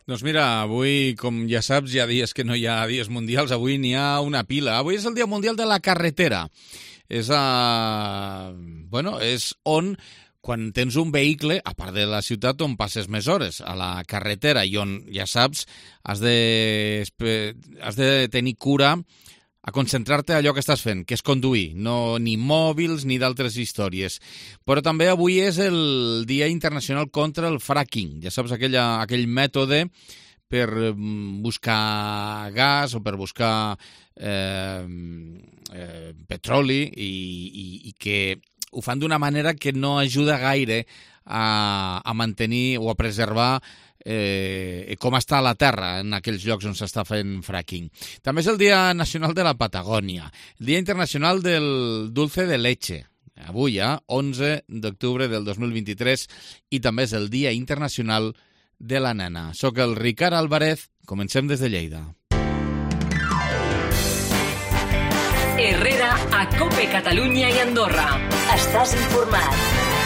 Doncs mira, avui, com ja saps, hi ha dies que no hi ha dies mundials, avui n'hi ha una pila. Avui és el Dia Mundial de la Carretera. És on, quan tens un vehicle, a part de la ciutat on passes més hores, a la carretera, i on, ja saps, has de tenir cura a concentrar-te a allò que estàs fent, que és conduir, no ni mòbils ni d'altres històries. Però també avui és el Dia Internacional contra el Fracking. Ja saps, aquell mètode per buscar gas o per buscar petroli i que ho fan d'una manera que no ajuda gaire a mantenir o a preservar com està la terra en aquells llocs on s'està fent fracking. També és el Dia Nacional de la Patagònia, el Dia Internacional del Dulce de Leche, avui, 11 d'octubre del 2023, i també és el Dia Internacional de la Nena. Soc el Ricard Álvarez, comencem des de Lleida. Herrera, a COPE Catalunya i Andorra. Estàs informat.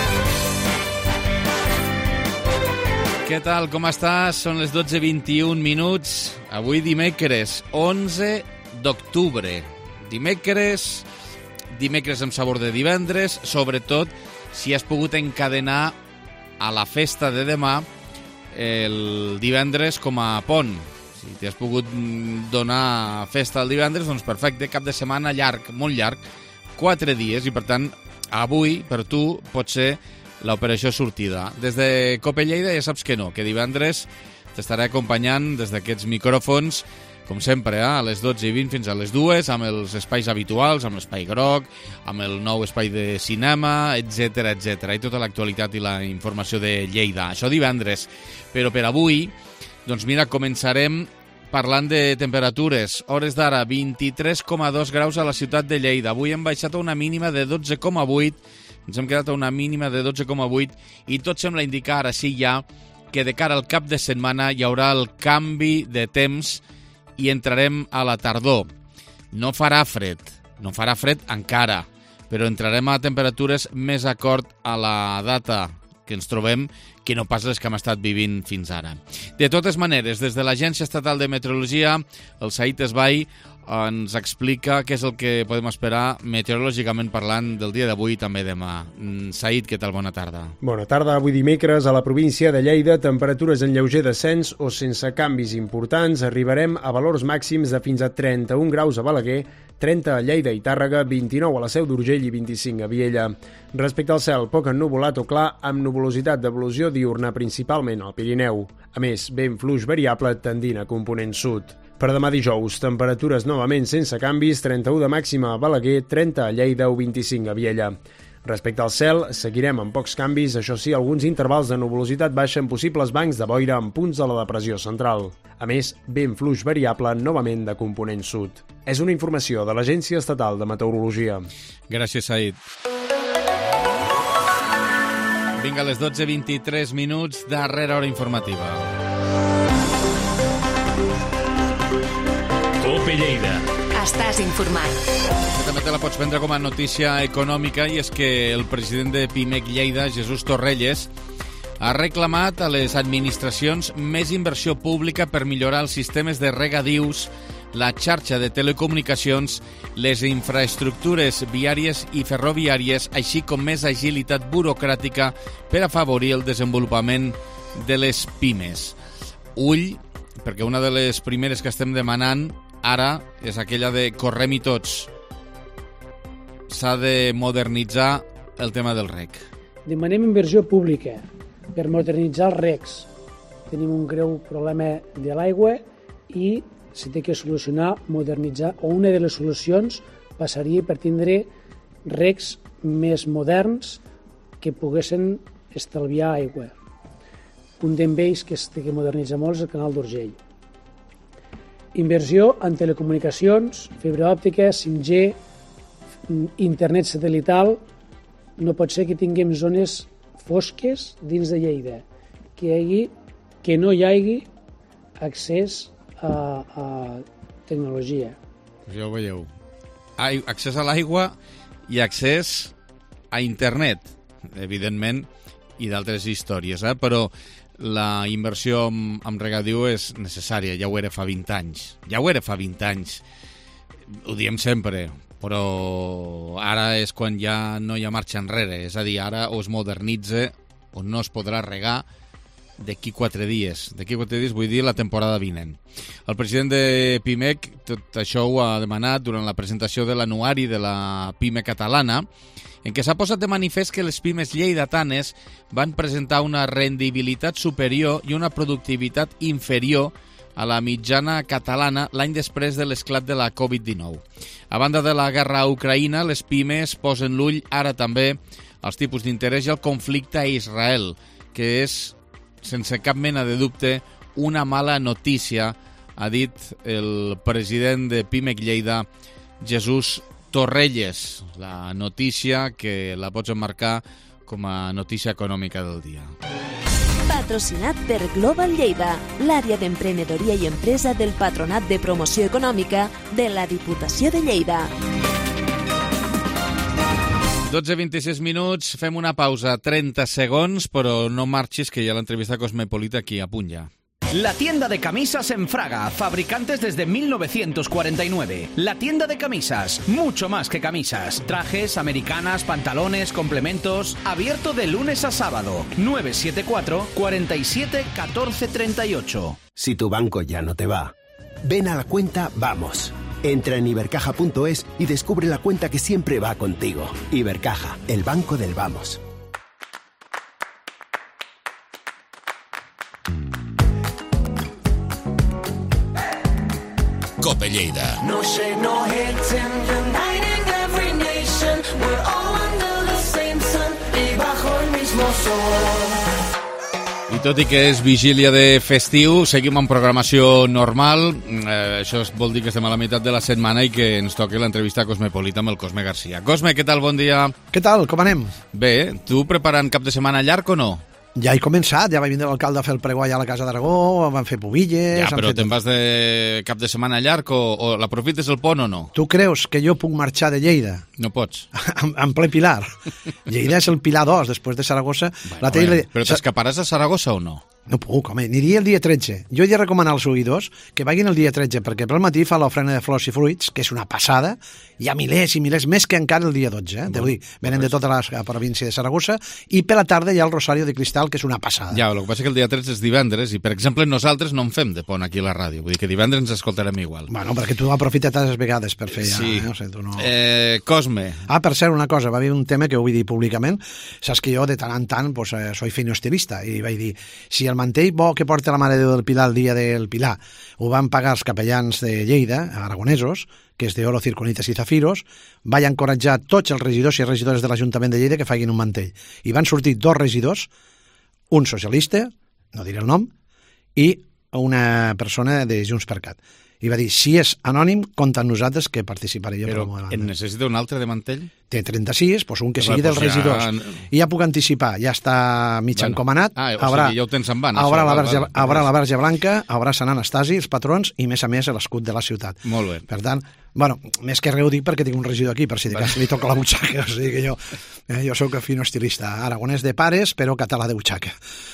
Què tal, com estàs? Són les 12:21 minuts. Avui dimecres, 11 d'octubre. Dimecres amb sabor de divendres, sobretot si has pogut encadenar a la festa de demà el divendres com a pont. Si t'hi has pogut donar festa el divendres, doncs perfecte, cap de setmana llarg, molt llarg, 4 dies, i per tant, avui, per tu, pot ser l'operació sortida. Des de COPE Lleida ja saps que no, que divendres t'estaré acompanyant des d'aquests micròfons, com sempre, a les 12:20 fins a les 2, amb els espais habituals, amb l'espai groc, amb el nou espai de cinema, etc etc, i tota l'actualitat i la informació de Lleida. Això divendres. Però per avui, doncs mira, començarem parlant de temperatures. Hores d'ara, 23,2 graus a la ciutat de Lleida. Avui hem baixat a una mínima de 12,8, ens hem quedat a una mínima de 12,8 i tot sembla indicar ara sí ja que de cara al cap de setmana hi haurà el canvi de temps i entrarem a la tardor. No farà fred encara, però entrarem a temperatures més acord a la data que ens trobem que no pas les que hem estat vivint fins ara. De totes maneres, des de l'Agència Estatal de Meteorologia, el Said Esbai ens explica què és el que podem esperar meteorològicament parlant del dia d'avui i també demà. Said, què tal? Bona tarda. Bona tarda. Avui dimecres a la província de Lleida, temperatures en lleuger descens o sense canvis importants. Arribarem a valors màxims de fins a 31 graus a Balaguer, 30 a Lleida i Tàrrega, 29 a la Seu d'Urgell i 25 a Viella. Respecte al cel, poc ennuvolat o clar, amb nuvolositat d'evolució diurna principalment al Pirineu. A més, vent fluix variable tendint a component sud. Per demà dijous, temperatures novament sense canvis, 31 de màxima a Balaguer, 30 a Lleida o 25 a Viella. Respecte al cel, seguirem amb pocs canvis, això sí, alguns intervals de nuvolositat baixa en possibles bancs de boira en punts de la depressió central. A més, vent fluix variable novament de component sud. És una informació de l'Agència Estatal de Meteorologia. Gràcies, Said. Vinga, a les 12:23 minuts, darrera hora informativa. COPE Lleida. Estàs informat. També te la pots prendre com a notícia econòmica, i és que el president de Pimec Lleida, Jesús Torrelles, ha reclamat a les administracions més inversió pública per millorar els sistemes de regadius, la xarxa de telecomunicacions, les infraestructures viàries i ferroviàries, així com més agilitat burocràtica per afavorir el desenvolupament de les pimes. Ull, perquè una de les primeres que estem demanant ara és aquella de correm-hi tots. S'ha de modernitzar el tema del rec. Demanem inversió pública per modernitzar els recs. Tenim un greu problema de l'aigua i s'ha de solucionar, modernitzar, o una de les solucions passaria per tindre recs més moderns que poguessin estalviar aigua. Un d'ells que s'ha de modernitzar molt és el canal d'Urgell. Inversió en telecomunicacions, fibra òptica, 5G, internet satelital. No pot ser que tinguem zones fosques dins de Lleida, que no hi hagi accés a tecnologia. Ja ho veieu. Accés a l'aigua i accés a internet, evidentment, i d'altres històries, però la inversió en regadiu és necessària, ja ho era fa 20 anys. Ho diem sempre, però ara és quan ja no hi ha marxa enrere, és a dir, ara o es modernitza o no es podrà regar d'aquí 4 dies. D'aquí 4 dies vull dir la temporada vinent. El president de PIMEC tot això ho ha demanat durant la presentació de l'anuari de la PIME catalana, en què s'ha posat de manifest que les pimes lleidatanes van presentar una rendibilitat superior i una productivitat inferior a la mitjana catalana l'any després de l'esclat de la Covid-19. A banda de la guerra a Ucraïna, les pimes posen l'ull ara també als tipus d'interès i al conflicte a Israel, que és, sense cap mena de dubte, una mala notícia, ha dit el president de PIMEC Lleida, Jesús Torrelles. La notícia que la pots emmarcar com a notícia econòmica del dia. Patrocinat per Global Lleida, l'àrea d'emprenedoria i empresa del Patronat de Promoció Econòmica de la Diputació de Lleida. 12:26 minuts, fem una pausa, 30 segons, però no marxis, que hi ha l'entrevista Cosmopolita aquí a punt ja. La tienda de camisas en Fraga, fabricantes desde 1949. La tienda de camisas, mucho más que camisas. Trajes, americanas, pantalones, complementos. Abierto de lunes a sábado. 974 47 14 38. Si tu banco ya no te va, ven a la cuenta Vamos. Entra en ibercaja.es y descubre la cuenta que siempre va contigo. Ibercaja, el banco del Vamos. Cope Lleida. No shade, no hate, uniting every nation. We're all under the same sun y bajo el mismo sol. I tot i que és vigília de festiu, seguim amb programació normal. Això vol dir que estem a la meitat de la setmana i que ens toca l'entrevista Cosmopolita amb el Cosme Garcia. Cosme, què tal? Bon dia. Què tal? Com anem? Bé, tu preparant cap de setmana llarg o no? Ja he començat, ja va vindre l'alcalde a fer el pregó allà a la Casa d'Aragó, van fer pubilles... Ja, però te'n vas de cap de setmana llarg o l'aprofites el pont o no? Tu creus que jo puc marxar de Lleida? No pots. en ple Pilar. Lleida és el Pilar 2, després de Saragossa. Però t'escaparàs a Saragossa o no? No puc, home, aniria el dia 13. Jo he de recomanar als seguidors que vagin el dia 13, perquè pel matí fa l'ofrena de flors i fruits, que és una passada, hi ha milers i milers, més que encara el dia 12, Deu dir, venen de tota la província de Saragossa, i per la tarda hi ha el Rosario de Cristal, que és una passada. Ja, el que passa és que el dia 13 és divendres, i per exemple nosaltres no en fem de pont aquí a la ràdio, vull dir que divendres ens escoltarem igual. Bueno, perquè tu aprofites tantes vegades per fer ja... Sí. No sé, tu no... Cosme. Per cert, una cosa, va haver un tema que ho vull dir públicament, saps que jo de tant en tant pues, soy finoestilista, i vaig dir, si el mantell bo que porta la Mare de Déu del Pilar el dia del Pilar ho van pagar els capellans de Lleida, aragonesos, que és de Oro, Circonites i Zafiros, vaig encoratjar tots els regidors i regidores de l'Ajuntament de Lleida que facin un mantell. I van sortir 2 regidors, un socialista, no diré el nom, i una persona de Junts per Cat. I va dir, si és anònim, compta amb nosaltres que participaré jo. Però en necessita un altre de mantell? Té 36, doncs un que sigui dels regidors. I ja puc anticipar, ja està mig encomanat. O sigui, ja ho tens en van. Haurà la Verge Blanca, haurà Sant Anastasi, els patrons, i més a més l'escut de la ciutat. Molt bé. Per tant, bueno, més que res ho dic perquè tinc un regidor aquí, per si de cas li toca la butxaca. O sigui que jo soc fino estilista, aragonès de pares, però català de butxaca.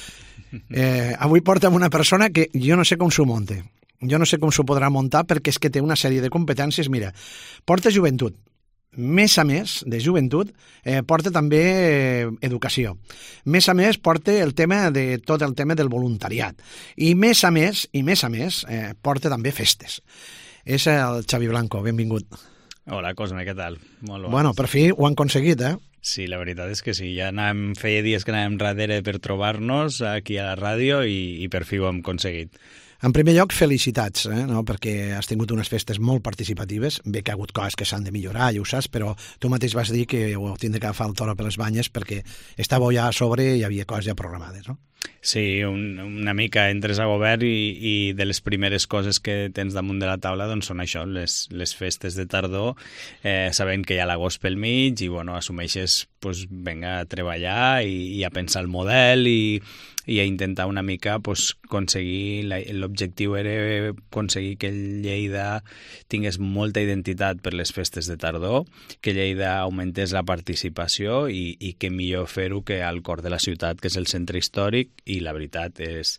Avui porta'm una persona que jo no sé com s'ho munta. Jo no sé com s'ho podrà muntar perquè és que té una sèrie de competències. Mira, porta joventut. Més a més de joventut, porta també educació. Més a més, porta tot el tema del voluntariat. I més a més, porta també festes. És el Xavi Blanco, benvingut. Hola, Cosme, què tal? Molt bo. Bueno, per fi ho han aconseguit, Sí, la veritat és que sí, ja feia dies que anàvem darrere per trobar-nos aquí a la ràdio i per fi ho hem aconseguit. En primer lloc, felicitats, perquè has tingut unes festes molt participatives. Bé que ha hagut coses que s'han de millorar, ja ho saps, però tu mateix vas dir que ho tindré que agafar el toro per les banyes perquè estàveu ja a sobre i hi havia coses ja programades, no? Sí, una mica entres a govern i de les primeres coses que tens damunt de la taula doncs són això, les festes de tardor, sabent que hi ha l'agost pel mig i bueno, assumeixes, doncs, vinga a treballar i a pensar el model i i a intentar una mica aconseguir, l'objectiu era aconseguir que Lleida tingués molta identitat per les festes de tardor, que Lleida augmentés la participació i que millor fer-ho que al cor de la ciutat, que és el centre històric, i la veritat és...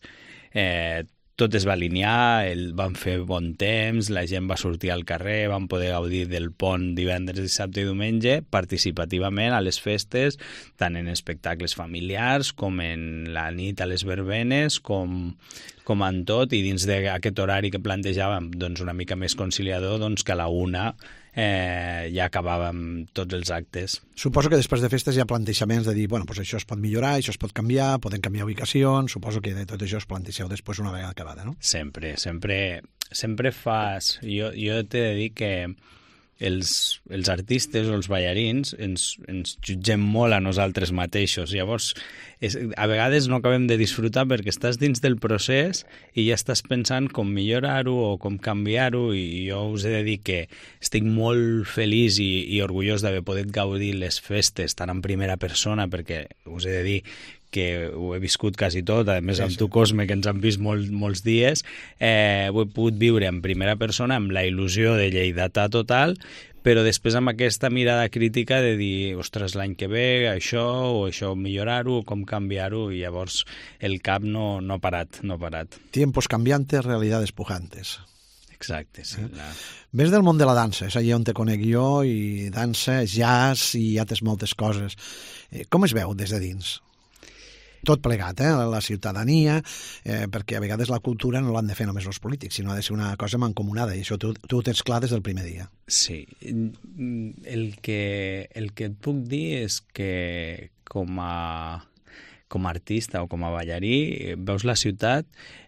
tot es va alinear, van fer bon temps, la gent va sortir al carrer, van poder gaudir del pont divendres, dissabte i diumenge participativament a les festes, tant en espectacles familiars com en la nit a les verbenes, com en tot, i dins d'aquest horari que plantejàvem doncs una mica més conciliador, doncs que a la 1 ja acabàvem tots els actes. Suposo que després de festes hi ha plantejaments de dir, bueno, pues això es pot millorar, això es pot canviar, podem canviar ubicacions, suposo que de tot això es planteixeu després una vegada acabada, no? Sempre fas... Jo t'he de dir que els artistes o els ballarins ens jutgem molt a nosaltres mateixos. Llavors, a vegades no acabem de disfrutar perquè estàs dins del procés i ja estàs pensant com millorar-ho o com canviar-ho, i jo us he de dir que estic molt feliç i orgullós d'haver pogut gaudir les festes tant en primera persona, perquè us he de dir que ho he viscut quasi tot, a més amb tu, Cosme, que ens han vist molts dies, ho he pogut viure en primera persona amb la il·lusió de lleidatà total, però després amb aquesta mirada crítica de dir, ostres, l'any que ve, això, o això millorar-ho, o com canviar-ho, i llavors el cap no ha parat. Tiempos cambiantes, realidades pujantes. Exacte, sí. Ves del món de la dansa, és allà on te conec jo, i dansa, jazz, i ja tens moltes coses. Com es veu des de dins? Tot plegat, la ciutadania, perquè a vegades la cultura no l'han de fer només els polítics, sinó ha de ser una cosa mancomunada, i això tu ho tens clar des del primer dia. Sí, el que et puc dir és que com a artista o com a ballarí veus la ciutat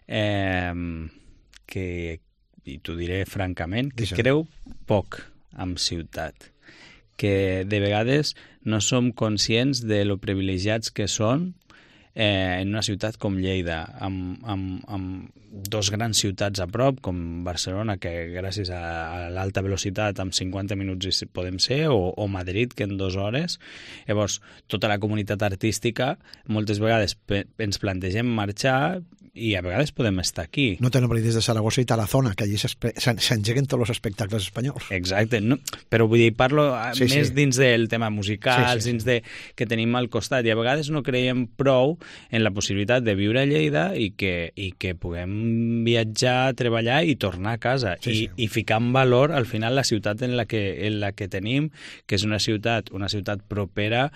que, i t'ho diré francament, que creu poc en ciutat, que de vegades no som conscients de lo privilegiats que són en una ciutat com Lleida, amb dos grans ciutats a prop, com Barcelona, que gràcies a l'alta velocitat en 50 minuts hi podem ser, o Madrid, que en 2 hores. Llavors, tota la comunitat artística, moltes vegades ens plantegem marxar i a vegades podem estar aquí. No te n'oblidis de Saragossa i Tarazona, que allí s'engeguen tots els espectacles espanyols. Exacte, no, però vull dir, parlo més dins del tema musical, dins de que tenim al costat, i a vegades no creiem prou en la possibilitat de viure a Lleida i que puguem viatjar, treballar i tornar a casa, i ficar en valor al final la ciutat en la que tenim, que és una ciutat propera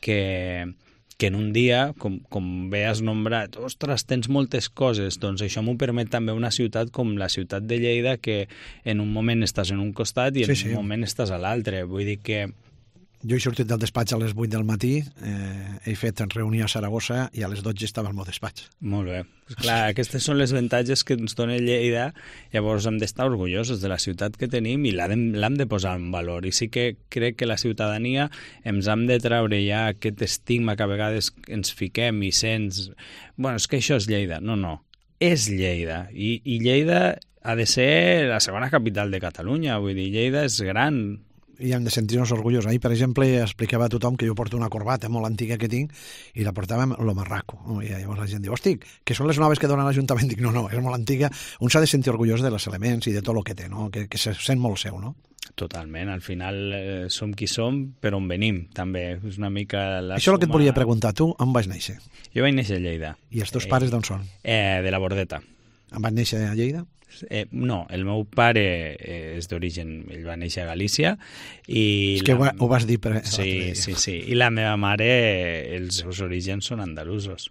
que en un dia, com bé has nombrat, ostres, tens moltes coses, doncs això m'ho permet també una ciutat com la ciutat de Lleida, que en un moment estàs en un costat i en un moment estàs a l'altre. Vull dir que... Jo he sortit del despatx a les 8 del matí, he fet reunió a Saragossa i a les 12 estava al meu despatx. Molt bé. Clar, aquestes són les avantatges que ens dona Lleida, llavors hem d'estar orgullosos de la ciutat que tenim i l'hem de posar en valor. I sí que crec que la ciutadania ens hem de treure ja aquest estigma que a vegades ens fiquem i sents... Bueno, és que això és Lleida. No. És Lleida. I Lleida ha de ser la segona capital de Catalunya. Vull dir, Lleida és gran. I hem de sentir-nos orgullosos. Ahir, per exemple, explicava a tothom que jo porto una corbata molt antiga que tinc i la portava amb lo marraco. I llavors la gent diu, hosti, que són les noves que donen l'Ajuntament. Dic, no, és molt antiga. Un s'ha de sentir orgullós de els elements i de tot el que té, no? Que se sent molt seu, no? Totalment. Al final som qui som, però on venim, també. És una mica... Això és el que et volia preguntar. Tu on vas néixer? Jo vaig néixer a Lleida. I els teus pares d'on són? De la Bordeta. Vas néixer a Lleida? No, el meu pare és d'origen, ell va néixer a Galícia i... És que ho vas dir per... Sí, i la meva mare, els seus orígens són andalusos.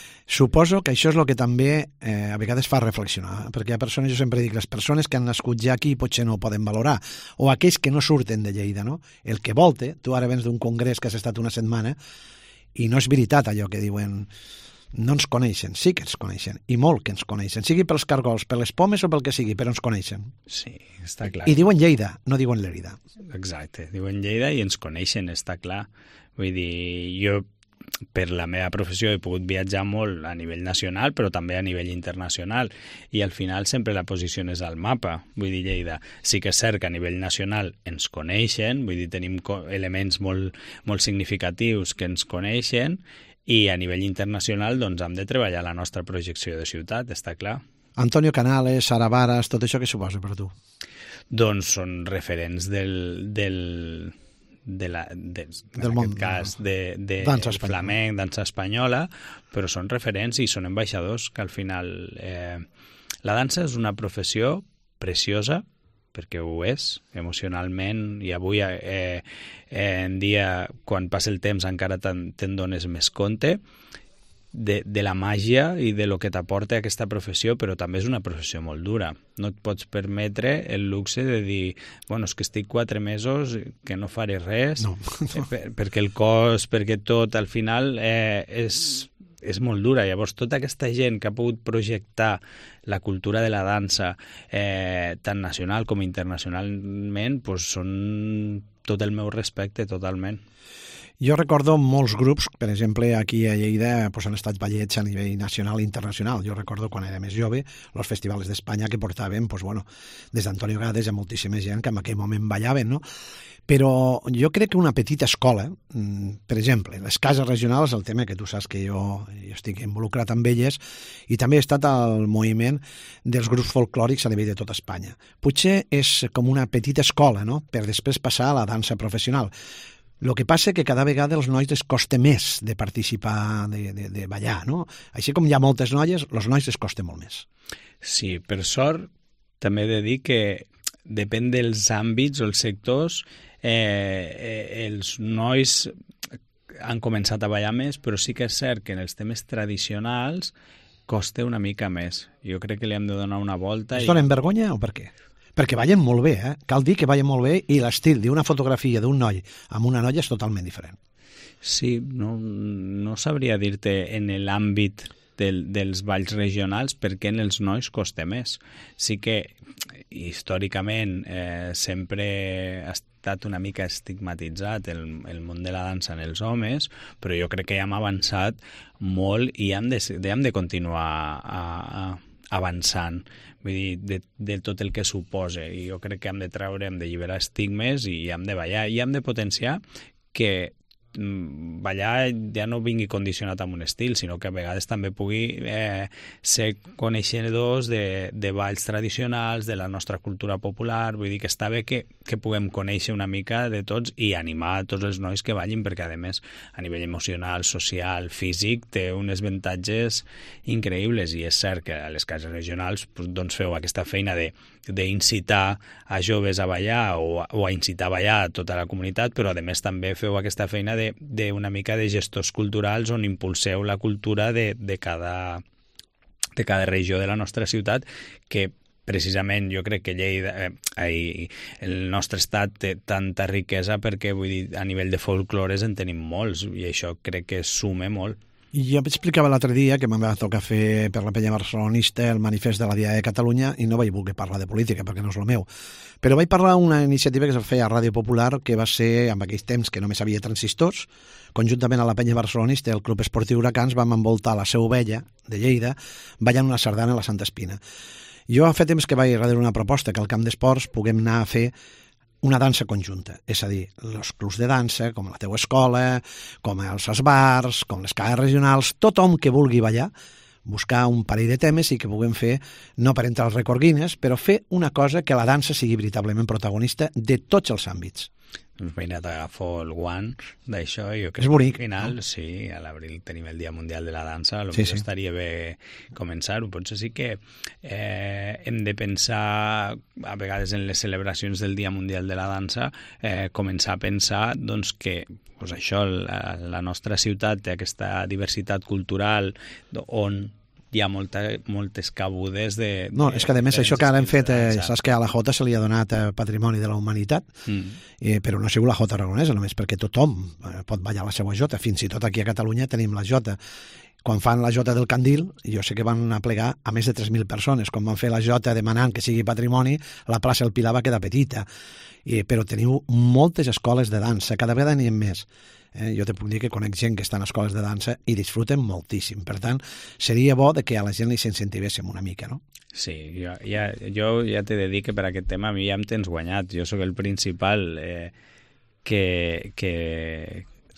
Suposo que això és el que també a vegades fa reflexionar, perquè hi ha persones, jo sempre dic, les persones que han nascut ja aquí potser no ho poden valorar, o aquells que no surten de Lleida, no? El que volte, tu ara vens d'un congrés que has estat una setmana i no és veritat allò que diuen... No ens coneixen, sí que ens coneixen, i molt que ens coneixen, sigui pels cargols, per les pomes o pel que sigui, però ens coneixen. Sí, està clar. I diuen Lleida, no diuen Lérida. Exacte, diuen Lleida i ens coneixen, està clar. Vull dir, jo per la meva professió he pogut viatjar molt a nivell nacional, però també a nivell internacional, i al final sempre la posiciones al mapa. Vull dir, Lleida, sí que és cert que a nivell nacional ens coneixen, vull dir, tenim elements molt significatius que ens coneixen, i a nivell internacional doncs hem de treballar la nostra projecció de ciutat, està clar. Antonio Canales, Sara Varas, tot això què suposa per tu? Doncs són referents del món, cas de dansa espanyola. flamenc, dansa espanyola, però són referents i són ambaixadors, que al final la dansa és una professió preciosa, perquè ho és, emocionalment, i avui en dia, quan passa el temps, encara te'n dones més compte de la màgia i de lo que t'aporta aquesta professió, però també és una professió molt dura. No et pots permetre el luxe de dir, bueno, és que estic 4 mesos que no faré res, no. perquè el cos, perquè tot, al final és molt dura. Llavors, tota aquesta gent que ha pogut projectar la cultura de la dansa, tant nacional com internacionalment, doncs són tot el meu respecte, totalment. Jo recordo molts grups, per exemple, aquí a Lleida han estat ballets a nivell nacional i internacional. Jo recordo quan era més jove, els festivals d'Espanya que portaven, des d'Antonio Gades a moltíssima gent que en aquell moment ballaven, no? Però jo crec que una petita escola, per exemple, les cases regionals, el tema que tu saps que jo estic involucrat amb elles, i també he estat al moviment dels grups folclòrics a nivell de tota Espanya. Potser és com una petita escola, no?, per després passar a la dansa professional. El que passa que cada vegada als nois els costa més de participar, de ballar, no? Així com hi ha moltes noies, els nois els costa molt més. Sí, per sort, també he de dir que depèn dels àmbits o els sectors, els nois han començat a ballar més, però sí que és cert que en els temes tradicionals costa una mica més. Jo crec que li hem de donar una volta. Es donen vergonya o per què? Perquè ballen molt bé, Cal dir que ballen molt bé i l'estil d'una fotografia d'un noi amb una noia és totalment diferent. Sí, no sabria dir-te en l'àmbit dels balls regionals per què en els nois costa més. Sí que històricament sempre ha estat una mica estigmatitzat el món de la dansa en els homes, però jo crec que ja hem avançat molt i hem de continuar avançant, vull dir, de tot el que suposa, i jo crec que hem de alliberar estigmes i hem de ballar, i hem de potenciar que ballar ja no vingui condicionat amb un estil, sinó que a vegades també pugui ser coneixedors de balls tradicionals, de la nostra cultura popular. Vull dir que està bé que puguem conèixer una mica de tots i animar a tots els nois que ballin, perquè a més a nivell emocional, social, físic té uns avantatges increïbles, i és cert que a les cases regionals doncs feu aquesta feina d'incitar a joves a ballar o a incitar a ballar a tota la comunitat, però a més també feu aquesta feina d'una mica de gestors culturals on impulseu la cultura de cada regió de la nostra ciutat, que precisament jo crec que Lleida, el nostre estat té tanta riquesa perquè, vull dir, a nivell de folclores en tenim molts, i això crec que suma molt. I jo explicava l'altre dia que m'ha tocat fer per la penya barcelonista el manifest de la Diada de Catalunya i no vaig voler parlar de política perquè no és el meu. Però vaig parlar d'una iniciativa que es feia a Ràdio Popular, que va ser en aquells temps que només havia transistors. Conjuntament a la penya barcelonista i el Club Esportiu Huracans vam envoltar la Seu Vella de Lleida ballant una sardana a la Santa Espina. Jo fa temps que vaig darrere una proposta que al camp d'esports puguem anar a fer una dansa conjunta, és a dir, els clubs de dansa, com la teua escola, com els bars, com les cases regionals, tothom que vulgui ballar, buscar un parell de temes i que puguem fer, no per entrar als rècord Guinness, però fer una cosa que la dansa sigui veritablement protagonista de tots els àmbits. Doncs mira, t'agafo el guant d'això. Jo crec és bonic, que al final, no? Sí, a l'abril tenim el Dia Mundial de la Dansa, sí. Estaria bé començar-ho. Potser sí que hem de pensar, a vegades en les celebracions del Dia Mundial de la Dansa, començar a pensar doncs, que doncs això, la nostra ciutat té aquesta diversitat cultural on hi ha moltes cabudes de... No, és que a més això que ara hem fet, saps que a la Jota se li ha donat Patrimoni de la Humanitat, però no ha sigut la Jota aragonesa, només perquè tothom pot ballar la seva jota, fins i tot aquí a Catalunya tenim la jota. Quan fan la jota del Candil, jo sé que van aplegar a més de 3.000 persones, quan van fer la jota demanant que sigui patrimoni, la plaça del Pilar va quedar petita, però teniu moltes escoles de dansa, cada vegada n'hi ha més. Jo te puc dir que conec gent que està en escoles de dansa i disfruten moltíssim. Per tant, seria bo que a la gent li s'incentivéssim una mica, no? Sí, jo ja t'he de dir que per aquest tema a mi ja em tens guanyat. Jo sóc el principal que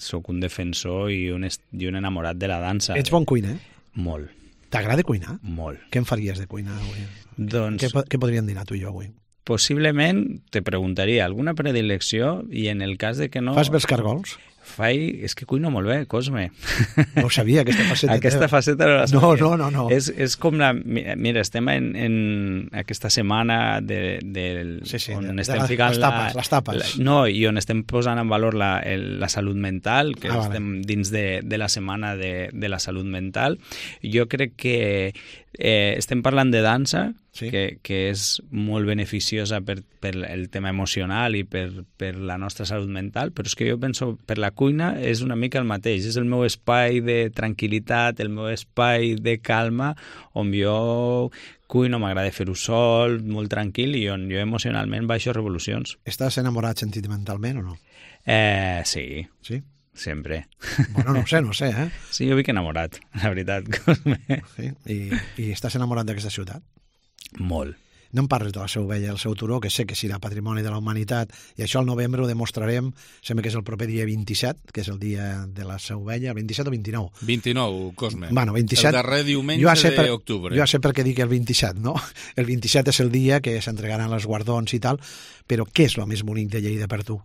sóc un defensor i un enamorat de la dansa. Ets bon cuiner? Molt. T'agrada cuinar? Molt. Què em faries de cuinar avui? Doncs... Què podríem dinar tu i jo avui? Possiblement te preguntaria alguna predilecció i en el cas de que no... Fas bé els cargols? És que cuino molt bé, Cosme. No ho sabia, aquesta faceta. Aquesta faceta no la sabia. No. És com la... Mira, estem en aquesta setmana on estem ficant... Les tapes. No, i on estem posant en valor la salut mental, que estem dins de la setmana de la salut mental. Jo crec que estem parlant de dansa, que és molt beneficiosa per el tema emocional i per la nostra salut mental, però és que jo penso per la cuina és una mica el mateix, és el meu espai de tranquil·litat, el meu espai de calma, on jo cuino, m'agrada fer-ho sol, molt tranquil, i on jo emocionalment baixo revolucions. Estàs enamorat sentimentalment o no? Sí. Sí? Sempre. Bueno, no sé, eh? Sí, jo vic enamorat, la veritat, Cosme. Sí? I estàs enamorat d'aquesta ciutat? Molt. No em parles de la Seu Vella, el seu turó, que sé que serà patrimoni de la humanitat, i això al novembre ho demostrarem, sembla que és el proper dia 27, que és el dia de la Seu Vella, 27 o 29? 29, Cosme. Bueno, 27. El darrer diumenge d'octubre. Jo ja sé per què dic el 27, no? El 27 és el dia que s'entregaran els guardons i tal, però què és el més bonic de Lleida per tu?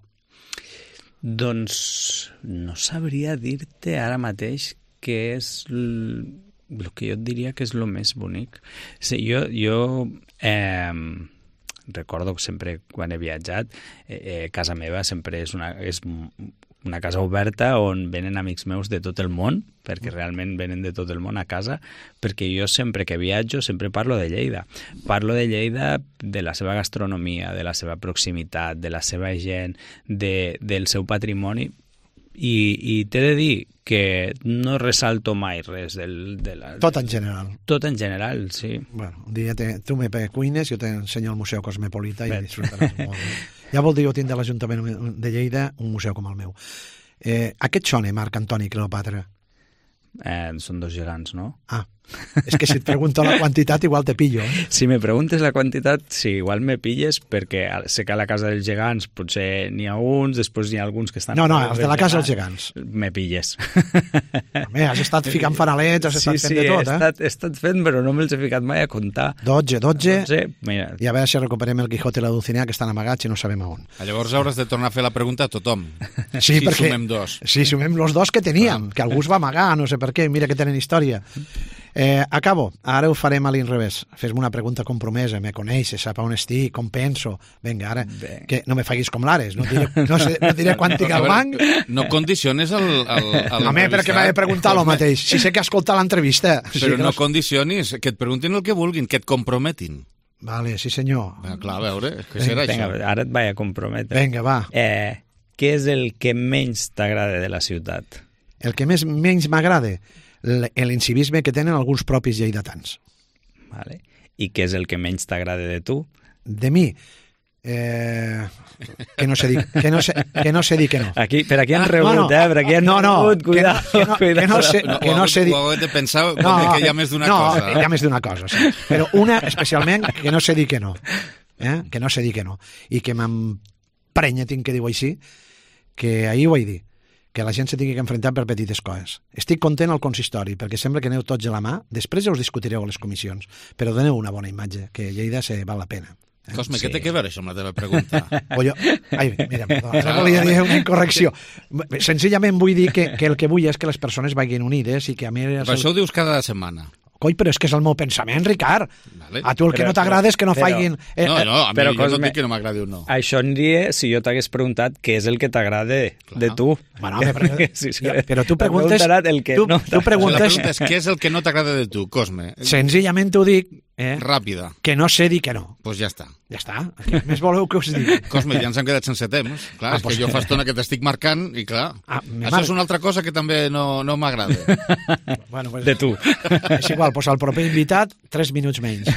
Doncs no sabria dir-te ara mateix què és el que jo et diria que és el més bonic. Sí, jo recordo que sempre quan he viatjat, casa meva sempre és una casa oberta on venen amics meus de tot el món, perquè realment venen de tot el món a casa, perquè jo sempre que viatjo sempre parlo de Lleida. Parlo de Lleida, de la seva gastronomia, de la seva proximitat, de la seva gent, del seu patrimoni, i t'he de dir que no ressalto mai res Tot en general. Tot en general, sí. Bueno, un dia tu me cuines, jo t'ensenyo el Museu Cosmopolita i disfrutaràs molt bé. Ja vol dir jo tinc de l'Ajuntament de Lleida un museu com el meu. A què et sona Marc Antoni Cleopatra? Són dos gegants, no? Ah, és que si et pregunto la quantitat igual te pillo. Si me preguntes la quantitat, sí, igual me pilles, perquè sé que a la casa dels gegants potser n'hi ha uns, després n'hi ha alguns que estan... No, els de la casa dels gegants. Me pilles. Home, has estat ficant fanalets, has estat fent de tot, eh? Sí, he estat fent, però no me'ls he ficat mai a comptar. 12, mira. I a veure si recuperem el Quijote i la Dulcinea, que estan amagats i no sabem on. Llavors hauràs de tornar a fer la pregunta a tothom. Sí, perquè... sumem dos. Sí, sumem los dos que teníem, que algú es va amagar, no sé per què, mira que tenen història. Acabo, ara ho farem a l'inrevés. Fes-me una pregunta compromesa, me coneixes, sap on estic, com penso. Vinga, ara, que no me facis com l'Ares, no diré quan tinc al banc. No condiciones el home, perquè m'ha de preguntar el mateix. Si sé que escolta l'entrevista. Però no condicionis, que et preguntin el que vulguin, que et comprometin. Vale, sí senyor. Clar, a veure, què serà això? Vinga, ara et vaig a comprometre. Vinga, va. Què és el que menys t'agrada de la ciutat? El que menys m'agrada? L'incivisme que tenen alguns propis lleidatans. Vale. I què és el que menys t'agrada de tu? De mi? Que no sé dir que no. Per aquí han rebut, per aquí han rebut, cuidado. Que no sé dir... Ho he de pensar, que hi ha més d'una cosa. No, hi ha més d'una cosa, sí. Però una, especialment, que no sé dir que no. Que no sé dir que no. I que m'emprenya, tinc que dir-ho així, que ahir ho vaig dir, que la gent se tingui que enfrontar per petites coses. Estic content al consistori, perquè sembla que aneu tots a la mà, després ja us discutireu a les comissions, però doneu una bona imatge, que Lleida val la pena. Cosme, què té que veure això amb la teva pregunta? Mira, ara volia dir una incorrecció. Senzillament vull dir que el que vull és que les persones vagin unides i que a mi... Per això ho dius cada setmana. Coi, però és que és el meu pensament, Ricard. Vale. A tu el que no t'agrada és que no facin... No, a mi jo no dic que no m'agradi o no. Això aniria si jo t'hagués preguntat què és el que t'agrada de tu. Bueno, però tu preguntes... Tu preguntes... Què és el que no t'agrada de tu, Cosme? Senzillament t'ho dic... Ràpida. Que no sé dir que no. Doncs pues ja està. Ja està. Què més voleu que us digui? Cosme, ja ens hem quedat sense temps. Clar, és que jo fa estona que t'estic marcant i clar, això és una altra cosa que també no m'agrada. Bueno, pues, de tu. És igual, doncs el proper invitat, 3 minuts menys.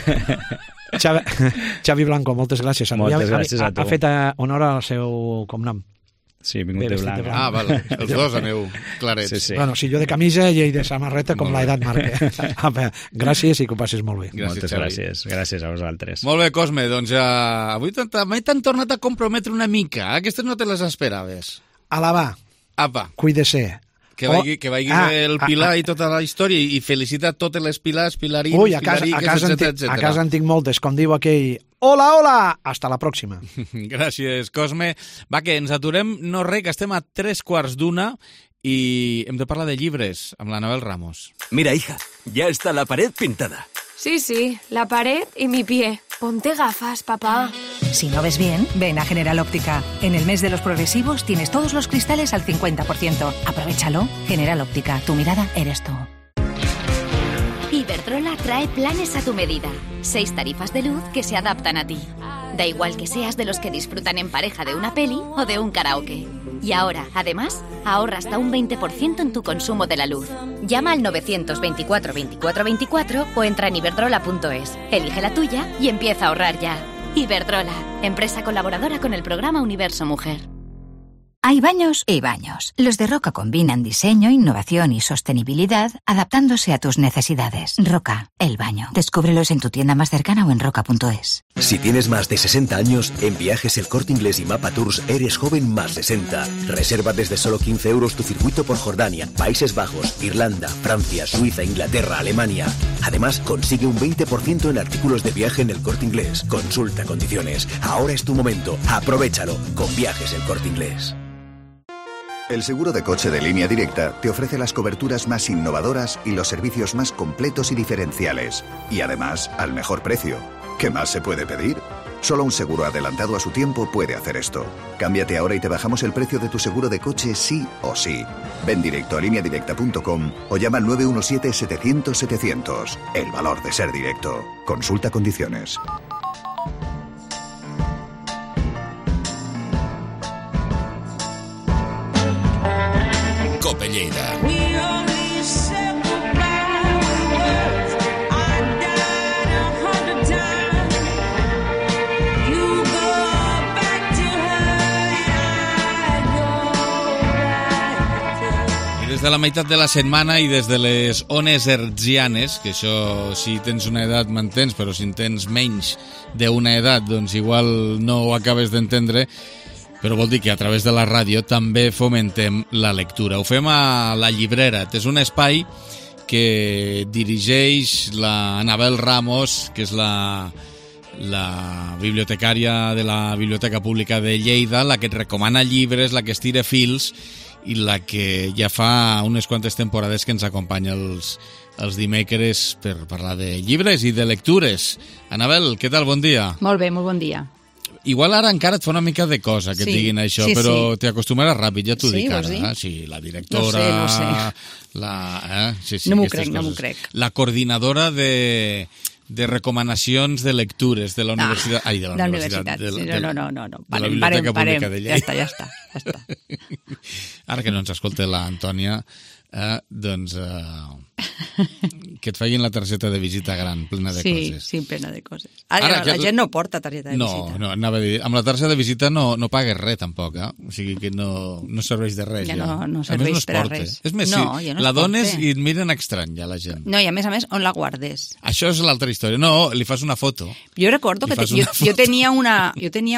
Xavi Blanco, moltes gràcies. Moltes gràcies a tu. Ha fet honor al seu cognom. Sí, he vingut de blanc. Ah, val, els dos aneu clarets. Sí. Bueno, si jo de camisa i de samarreta com l'edat marca. Gràcies i que ho passis molt bé. Moltes gràcies. Gràcies a vosaltres. Molt bé, Cosme, doncs avui mai t'han tornat a comprometre una mica. Aquestes no te les esperaves. Alabar. Apa. Cuide-se. Que vagi el Pilar i tota la història i felicita totes les Pilars, Pilarins, Ui, a casa en tinc moltes, com diu aquell... Hola, hola! Hasta la pròxima. Gràcies, Cosme. Va, que ens aturem, no res, que estem a 3:15 i hem de parlar de llibres amb l'Anabel Ramos. Mira, hija, ya está la pared pintada. Sí, la pared y mi pie. Ponte gafas, papá. Si no ves bien, ven a General Óptica. En el mes de los progresivos tienes todos los cristales al 50%. Aprovechalo. General Óptica, tu mirada eres tú. Iberdrola trae planes a tu medida. 6 tarifas de luz que se adaptan a ti. Da igual que seas de los que disfrutan en pareja de una peli o de un karaoke. Y ahora, además, ahorra hasta un 20% en tu consumo de la luz. Llama al 924 24 24 o entra en iberdrola.es. Elige la tuya y empieza a ahorrar ya. Iberdrola, empresa colaboradora con el programa Universo Mujer. Hay baños y baños. Los de Roca combinan diseño, innovación y sostenibilidad, adaptándose a tus necesidades. Roca, el baño. Descúbrelos en tu tienda más cercana o en roca.es. Si tienes más de 60 años, en Viajes El Corte Inglés y Mapa Tours eres joven más 60. Reserva desde solo 15 euros tu circuito por Jordania, Países Bajos, Irlanda, Francia, Suiza, Inglaterra, Alemania. Además, consigue un 20% en artículos de viaje en El Corte Inglés. Consulta condiciones. Ahora es tu momento. Aprovéchalo con Viajes El Corte Inglés. El seguro de coche de Línea Directa te ofrece las coberturas más innovadoras y los servicios más completos y diferenciales. Y además, al mejor precio. ¿Qué más se puede pedir? Solo un seguro adelantado a su tiempo puede hacer esto. Cámbiate ahora y te bajamos el precio de tu seguro de coche sí o sí. Ven directo a lineadirecta.com o llama al 917-700-700. El valor de ser directo. Consulta condiciones. Cope Lleida. Des de la meitat de la setmana i des de les ones hertzianes, que això, si tens una edat m'entens, però si en tens menys d'una edat, doncs igual no ho acabes d'entendre, però vol dir que a través de la ràdio també fomentem la lectura. Ho fem a La Llibrera. És un espai que dirigeix la Anabel Ramos, que és la bibliotecària de la Biblioteca Pública de Lleida, la que et recomana llibres, la que estira fils i la que ja fa unes quantes temporades que ens acompanya els dimecres per parlar de llibres i de lectures. Anabel, què tal? Bon dia. Molt bé, molt bon dia. Igual ara encara et fa una mica de cosa que et diguin això, però t'hi acostumaràs ràpid, ja t'ho dic ara. Sí, la directora... No sé. No m'ho crec. La coordinadora de recomanacions de lectures de la universitat... Ai, de la universitat. No. De la Biblioteca Pública de Lleida. Ja està. Ara que no ens escolta l'Antònia, doncs que et facin la targeta de visita gran, plena de coses. Sí, plena de coses. Ara la gent no porta targeta de visita. No, anava a dir, amb la targeta de visita no pagues res tampoc, O sigui que no serveix de res. Ja no serveix per a res. És més, si la dones i et miren estrany, ja, la gent. No, i a més, on la guardes? Això és l'altra història. No, li fas una foto. Jo recordo que jo tenia una...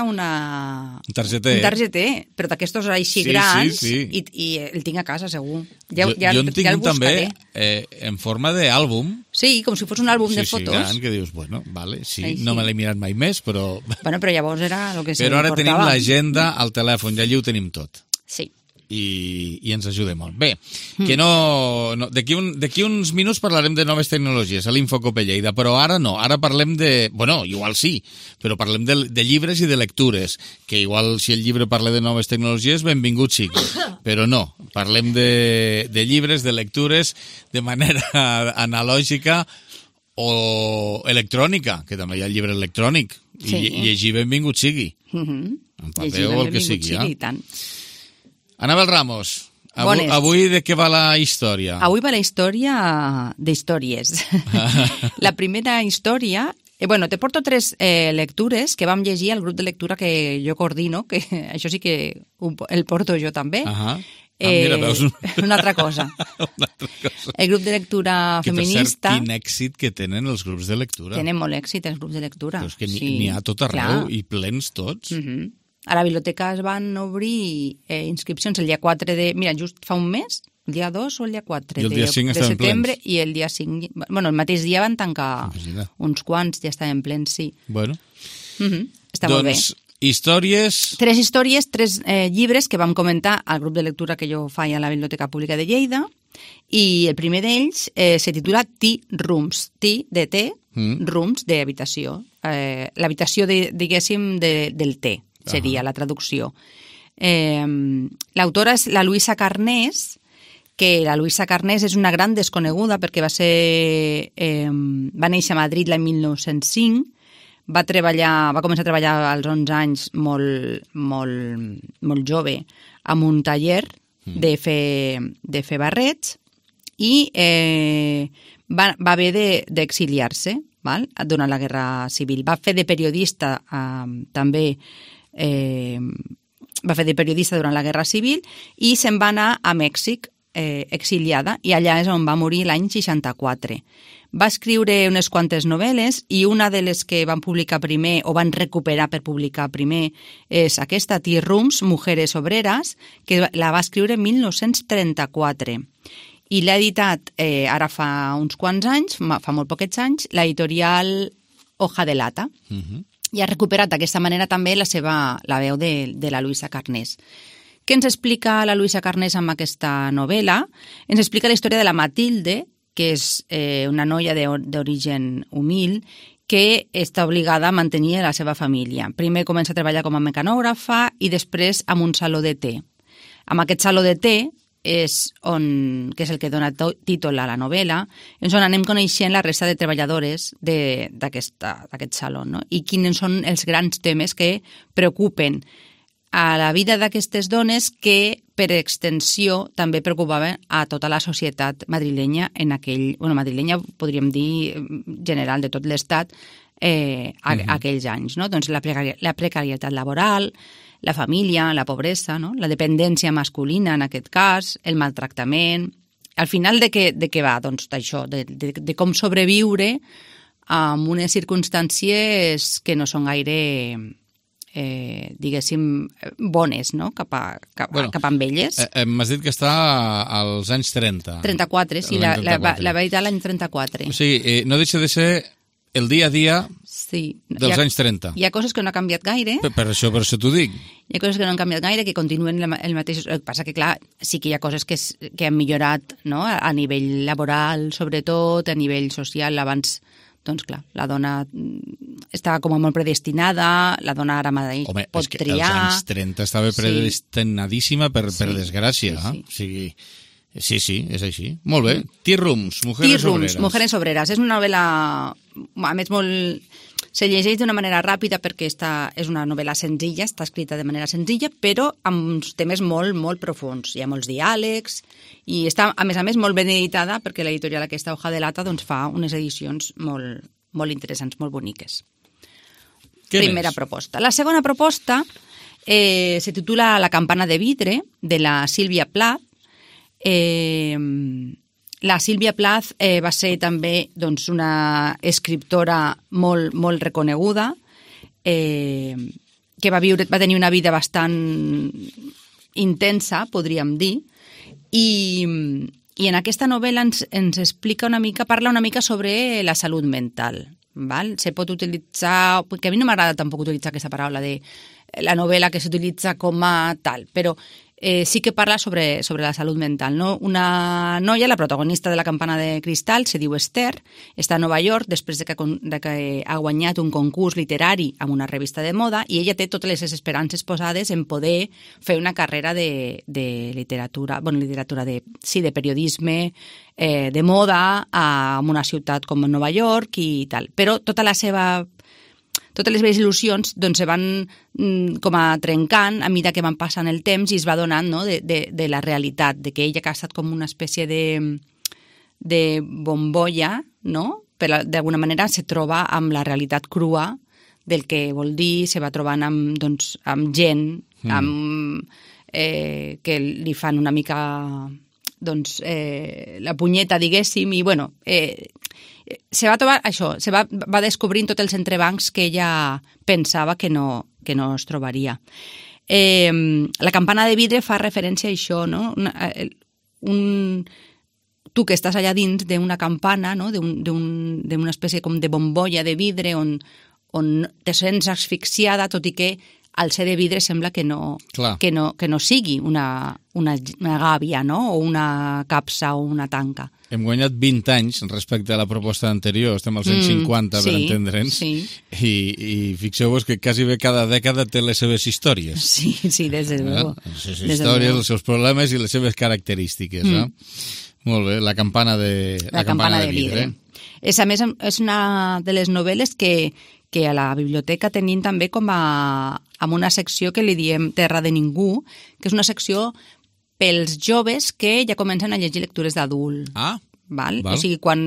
Un targeter. Un targeter, però d'aquestos així grans, i el tinc a casa, segur. Jo en tinc un també en forma d'àlbum. Sí, com si fos un àlbum de fotos. Sí, gran, que dius, bueno, vale, sí, no me l'he mirat mai més, però... Bueno, però llavors era el que se Però ara portava. tenim l'agenda al telèfon, i allí ho tenim tot. Sí. I ens ajuda molt. Bé, que no d'aquí uns minuts parlarem de noves tecnologies a l'Infocope Lleida, però ara no, ara parlem de... Bueno, igual sí, però parlem de llibres i de lectures, que igual si el llibre parla de noves tecnologies, benvingut sigui, però no, parlem de llibres, de lectures, de manera analògica o electrònica, que també hi ha el llibre electrònic, i llegir benvingut sigui. En paper o el que sigui, i tant. Anabel Ramos, avui de què va la història? Avui va la història d'històries. La primera història... Bueno, te porto 3 lectures que vam llegir al grup de lectura que jo coordino, que això sí que el porto jo també. Mira, veus una altra cosa. El grup de lectura feminista... Que per cert, quin èxit que tenen els grups de lectura. Tenen molt èxit els grups de lectura. Però és que n'hi ha tot arreu i plens tots. A la biblioteca es van obrir inscripcions el dia 4 de... Mira, just fa un mes, el dia 2 o el dia 4 de setembre, i el dia 5... Bueno, el mateix dia van tancar uns quants, ja estaven plens, sí. Bueno. Està molt bé. Històries... 3 històries, 3 llibres que vam comentar al grup de lectura que jo faig a la Biblioteca Pública de Lleida, i el primer d'ells se titula Tea Rooms, tea de té, rooms d'habitació. L'habitació, diguéssim, del té, seria la traducció. L'autora és la Luisa Carnés, que la Luisa Carnés és una gran desconeguda perquè va néixer a Madrid l'any 1905, va començar a treballar als 11 anys molt jove amb un taller de fer barrets i va haver d'exiliar-se durant la Guerra Civil. Va fer de periodista també, va fer de periodista durant la Guerra Civil i se'n va anar a Mèxic exiliada, i allà és on va morir l'any 64. Va escriure unes quantes novel·les i una de les que van publicar primer o van recuperar per publicar primer és aquesta, Tea Rooms, Mujeres Obreras, que la va escriure en 1934. I l'ha editat ara fa uns quants anys, fa molt poquets anys, l'editorial Hoja de Lata. I ha recuperat d'aquesta manera també la veu de la Luisa Carnés. Què ens explica la Luisa Carnés amb aquesta novel·la? Ens explica la història de la Matilde, que és una noia d'origen humil que està obligada a mantenir la seva família. Primer comença a treballar com a mecanògrafa i després amb un saló de té. Amb aquest saló de té, que és el que dona títol a la novel·la, és on anem coneixent la resta de treballadores d'aquest saló, no? I quins són els grans temes que preocupen a la vida d'aquestes dones que, per extensió, també preocupaven a tota la societat madrilenya madrilenya, podríem dir, general de tot l'Estat, aquells anys, no? Doncs la precarietat laboral, la família, la pobresa, no? La dependència masculina, en aquest cas, el maltractament... Al final, de què va? Doncs d'això, de com sobreviure en unes circumstàncies que no són gaire... diguéssim, bones, no? Cap amb elles. M'has dit que està als anys 30. 34, sí, la va editar l'any 34. O sigui, no deixa de ser el dia a dia dels anys 30. Hi ha coses que no han canviat gaire. Per això t'ho dic. Hi ha coses que no han canviat gaire, que continuen el mateix... El que passa que, clar, sí que hi ha coses que han millorat, no? A nivell laboral, sobretot, a nivell social. Abans, doncs clar, la dona estava com a molt predestinada, la dona ara mateix pot triar... Home, és que als anys 30 estava predestinadíssima per desgràcia. Sí, és així. Molt bé. Tea Rooms, Mujeres Obreras. Mujeres Obreras. És una novel·la, a més, se llegeix d'una manera ràpida perquè és una novel·la senzilla, està escrita de manera senzilla, però amb uns temes molt, molt profuns. Hi ha molts diàlegs i està, a més, molt ben editada perquè l'editorial aquesta Hoja de Lata doncs, fa unes edicions molt, molt interessants, molt boniques. Primera proposta. La segona proposta se titula La campana de vidre, de la Sílvia Plath. La Sílvia Plath va ser també doncs, una escriptora molt, molt reconeguda, que va tenir una vida bastant intensa, podríem dir, i en aquesta novel·la ens explica parla una mica sobre la salut mental. Se pot utilitzar, que a mi no m'agrada tampoc utilitzar aquesta paraula de la novel·la que s'utilitza com a tal, però sí que parla sobre la salut mental. No? Una noia, la protagonista de La campana de cristal, se diu Esther, està a Nova York després de que ha guanyat un concurs literari amb una revista de moda i ella té totes les esperances posades en poder fer una carrera de literatura, de periodisme, de moda en una ciutat com Nova York i tal. Però totes les meves il·lusions doncs, se van com a trencant a mesura que van passant el temps i es va donant de la realitat, de que ella ha estat com una espècie de bombolla, no? Però d'alguna manera se troba amb la realitat crua del que vol dir, se va trobant amb gent que li fan una mica la punyeta, diguéssim, i bueno... se va trobar això, va descobrint tots els entrebancs que ella pensava que no es trobaria. La campana de vidre fa referència a això, no? Tu que estàs allà dins d'una campana, no? d'una espècie com de bombolla de vidre on te sents asfixiada, tot i que al ser de vidre sembla que no sigui una gàbia, no? O una capsa o una tanca. Hem guanyat 20 anys respecte a la proposta anterior, estem als 150 per entendre'ns, i fixeu-vos que quasi bé cada dècada té les seves històries. Sí, des de luego. Les seves històries, els seus problemes i les seves característiques. Molt bé, la campana de vidre. A més, és una de les novel·les que a la biblioteca tenim també com amb una secció que li diem Terra de Ningú, que és una secció pels joves que ja comencen a llegir lectures d'adult. Val? O sigui, quan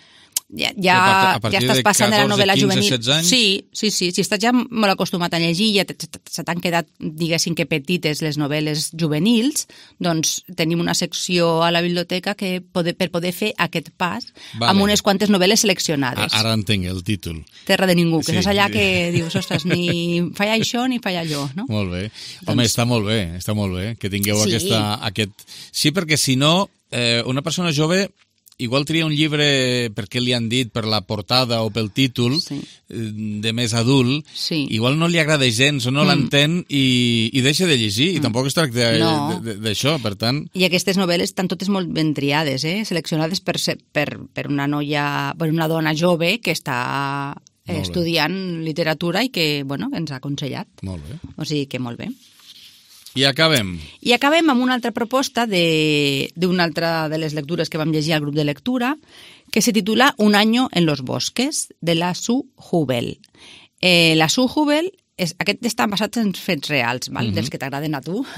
ja estàs passant de la novel·la juvenil. 15, 16 anys? Sí, si estàs ja molt acostumat a llegir, ja se t'han quedat, diguéssim que petites les novel·les juvenils, doncs tenim una secció a la biblioteca per poder fer aquest pas amb unes quantes novel·les seleccionades. Ara entenc el títol. Terra de Ningú, que és allà que dius, ostres, ni falla això ni falla allò, no? Molt bé. Home, està molt bé que tingueu aquest... Sí, perquè si no, una persona jove igual tria un llibre perquè li han dit per la portada o pel títol de més adult, igual no li agrada gens o no l'entén i deixa de llegir, i tampoc es tracta d'això, per tant... I aquestes novel·les estan totes molt ben triades, seleccionades per una noia, per una dona jove que està estudiant literatura i que, ens ha aconsellat. Molt bé. O sigui que molt bé. I acabem. I acabem amb una altra proposta d'una altra de les lectures que vam llegir al grup de lectura, que se titula Un año en los bosques, de la Sue Hubel. La Sue Hubel, aquest està basat en fets reals, dels que t'agraden a tu.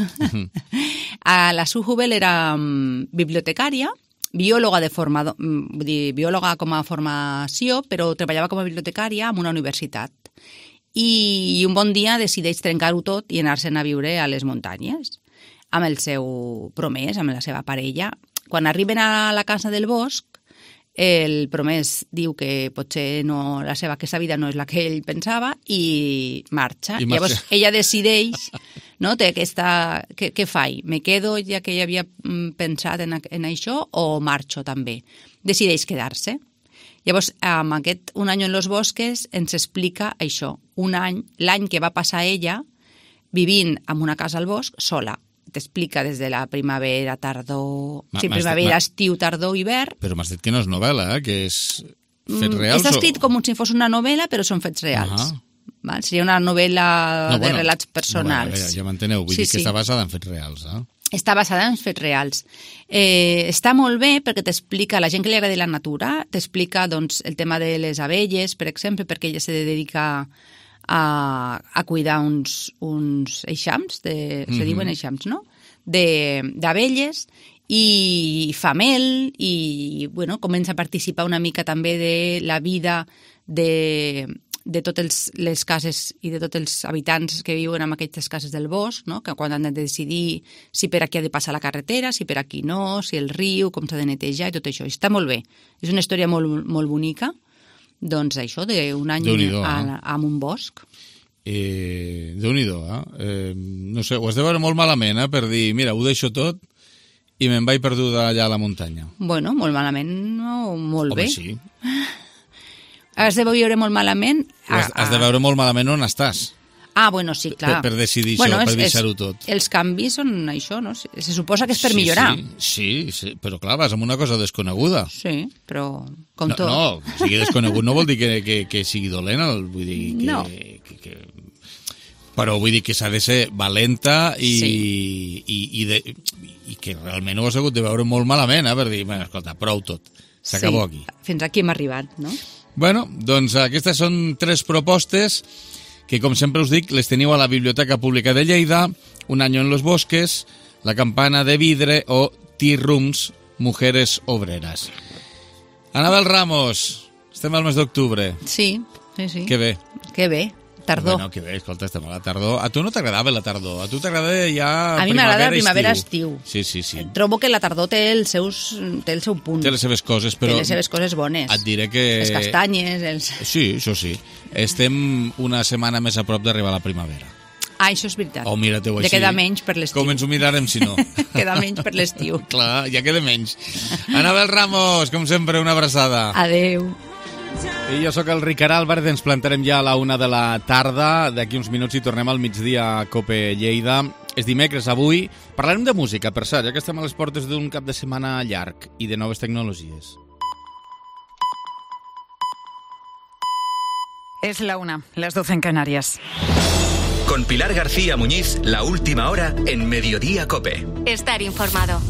La Sue Hubel era bibliotecària, biòloga biòloga com a formació, però treballava com a bibliotecària en una universitat. I un bon dia decideix trencar-ho tot i anar-se'n a viure a les muntanyes amb el seu promès, amb la seva parella. Quan arriben a la casa del bosc, el promès diu que potser aquesta vida no és la que ell pensava i marxa. Llavors ella decideix, té aquesta... Què faig? Me quedo ja que ella havia pensat en això o marxo també? Decideix quedar-se. Llavors, amb aquest Un año en los bosques ens explica això, l'any que va passar ella vivint en una casa al bosc sola. T'explica des de la primavera, tardor... primavera, estiu, tardor, hivern... Però m'has dit que no és novel·la, que és fets reals? Està escrit com si fos una novel·la, però són fets reals. Seria una novel·la de relats personals. Ja m'enteneu, vull dir que està basada en fets reals, Està basada en fets reals. Està molt bé perquè t'explica, la gent que li agrada la natura, t'explica el tema de les abelles, per exemple, perquè ella se dedica a cuidar uns eixams, se diuen eixams, no? D'abelles, i fa mel, i comença a participar una mica també de la vida de totes les cases i de tots els habitants que viuen en aquestes cases del bosc, que quan han de decidir si per aquí ha de passar la carretera, si per aquí no, si el riu, com s'ha de netejar i tot això. Està molt bé. És una història molt, molt bonica, doncs això, d'un any en un bosc. Déu-n'hi-do, no sé, ho has de veure molt malament, per dir, mira, ho deixo tot i me'n vaig perduda allà a la muntanya. Bueno, molt malament o molt bé. Home, sí. Has de veure molt malament... Has de veure molt malament on estàs. Bueno, sí, clar. Per decidir això, per deixar-ho tot. Els canvis són això, no? Se suposa que és per millorar. Sí, però clar, vas amb una cosa desconeguda. Sí, però com tot. No, sigui desconegut no vol dir que sigui dolent, vull dir que... No. Però vull dir que s'ha de ser valenta i que realment ho has hagut de veure molt malament, per dir, escolta, prou tot, s'acabó aquí. Fins aquí hem arribat, no? Bueno, doncs aquestes són 3 propostes que, com sempre us dic, les teniu a la Biblioteca Pública de Lleida, Un año en los bosques, La campana de vidre o Tea Rooms, Mujeres obreras. Anabel Ramos, estem al mes d'octubre. Sí. Que bé. Que bé. tardor. Bueno, que bé, escolta, estem a la tardor. A tu no t'agradava la tardor, a tu t'agrada ja a mi m'agrada primavera-estiu. Sí. Trobo que la tardor té el seu punt. Té les seves coses, però... Té les seves coses bones. Et diré que... Les castanyes, Sí, això sí. Estem una setmana més a prop d'arribar a la primavera. Això és veritat. Oh, mira-te-ho així. Ja queda menys per l'estiu. Com ens ho mirarem, si no? Queda menys per l'estiu. Clar, ja queda menys. Anabel Ramos, com sempre, una abraçada. Adeu. I jo sóc el Ricard Álvarez, ens plantarem ja a la 1 de la tarda, d'aquí uns minuts i tornem al migdia a Cope Lleida. És dimecres avui, parlarem de música, per cert, ja que estem a les portes d'un cap de setmana llarg i de noves tecnologies. Es la 1, las 12 en Canarias. Con Pilar García Muñiz, la última hora en Mediodía Cope. Estar informado.